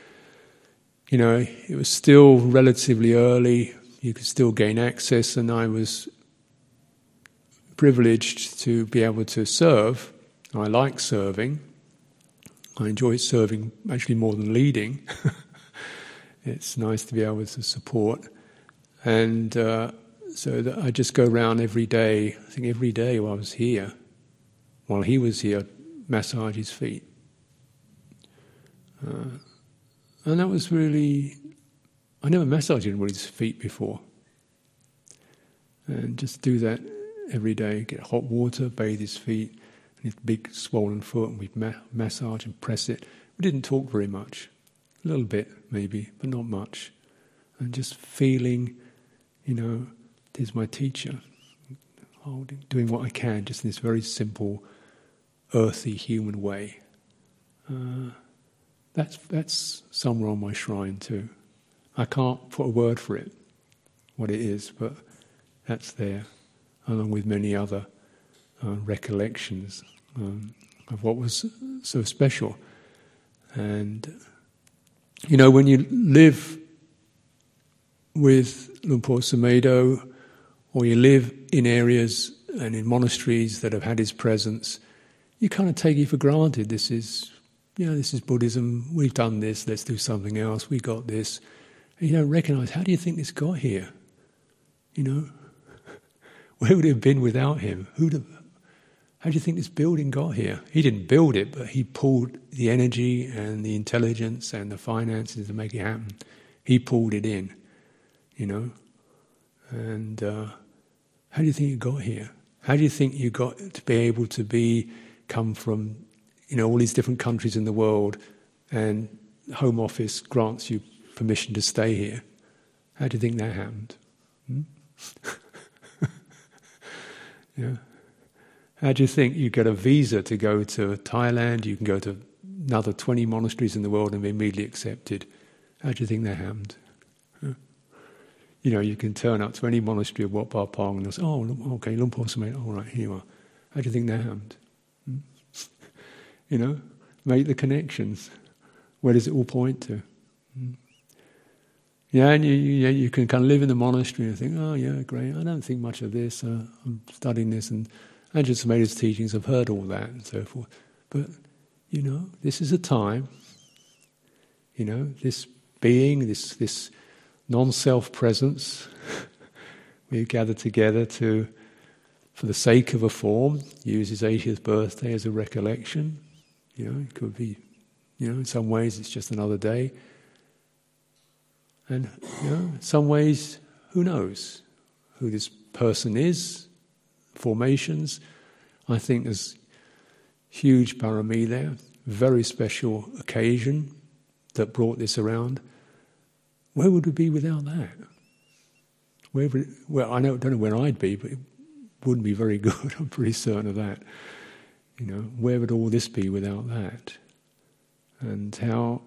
it was still relatively early. You could still gain access, and I was privileged to be able to serve. I like serving. I enjoy serving actually more than leading. It's nice to be able to support. And so that I just go around every day. I think every day while he was here, massage his feet. And that was really, I never massaged anybody's feet before. And just do that every day, get hot water, bathe his feet, and his big swollen foot, and we'd massage and press it. We didn't talk very much, a little bit maybe, but not much. And just feeling, there's my teacher, doing what I can, just in this very simple, earthy, human way. That's somewhere on my shrine too. I can't put a word for it, what it is, but that's there, along with many other recollections of what was so special. And, when you live with Luang Por Sumedho, or you live in areas and in monasteries that have had his presence, you kind of take it for granted. This is Buddhism, we've done this, let's do something else, we got this. And you don't recognise, how do you think this got here? Where would it have been without him? How do you think this building got here? He didn't build it, but he pulled the energy and the intelligence and the finances to make it happen. He pulled it in, And how do you think you got here? How do you think you got to be able to come from, all these different countries in the world, and Home Office grants you permission to stay here? How do you think that happened? How do you think you get a visa to go to Thailand? You can go to another 20 monasteries in the world and be immediately accepted. How do you think that happened? You can turn up to any monastery of Wat Pa Pong and they'll say, oh, okay, Luang Por Sumedho, all right, here you are. How do you think that happened? Make the connections. Where does it all point to? Yeah, and you can kind of live in the monastery and think, oh yeah, great, I don't think much of this, I'm studying this, and Ajahn Sumedho's teachings, I've heard all that and so forth. But, this is a time, this being, this non-self presence, we gather together for the sake of a form, use his 80th birthday as a recollection. It could be, in some ways it's just another day. And, in some ways, who knows who this person is, formations. I think there's huge parami there, very special occasion that brought this around. Where would we be without that? I don't know where I'd be, but it wouldn't be very good, I'm pretty certain of that. Where would all this be without that? And how,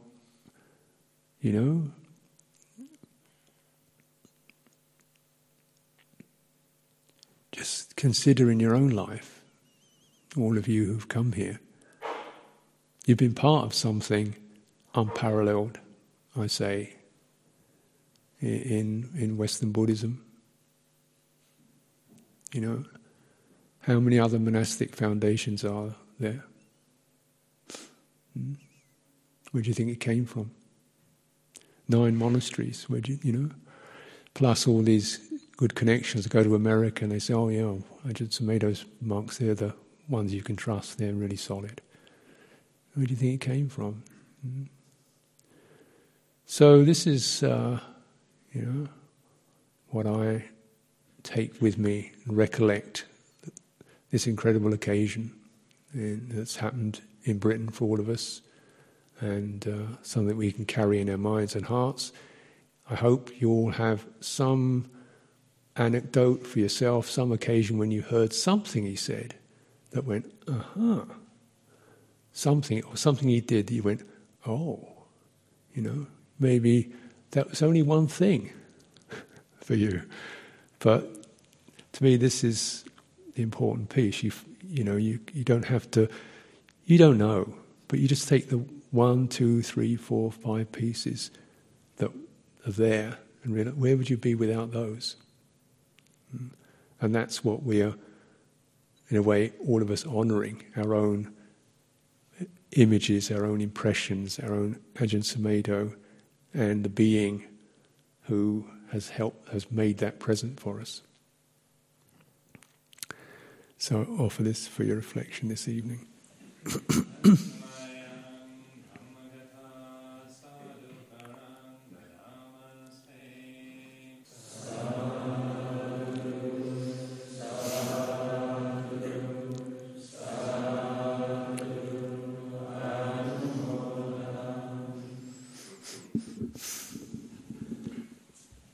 just consider in your own life, all of you who've come here, you've been part of something unparalleled, I say, in Western Buddhism. How many other monastic foundations are there? Where do you think it came from? 9 monasteries, plus all these good connections. Go to America and they say, oh yeah, Ajahn Sumedho's monks, they're the ones you can trust, they're really solid. Where do you think it came from? So this is, what I take with me and recollect this incredible occasion that's happened in Britain for all of us. and something we can carry in our minds and hearts. I hope you all have some anecdote for yourself, some occasion when you heard something he said that went, aha, something, or something he did that you went, oh, maybe that was only one thing for you. But to me, this is the important piece. You don't have to, you don't know, but you just take the 1, 2, 3, 4, 5 pieces that are there and realize, where would you be without those? And that's what we are, in a way, all of us honouring our own images, our own impressions, our own Ajahn Sumedho, and the being who has made that present for us. So I offer this for your reflection this evening.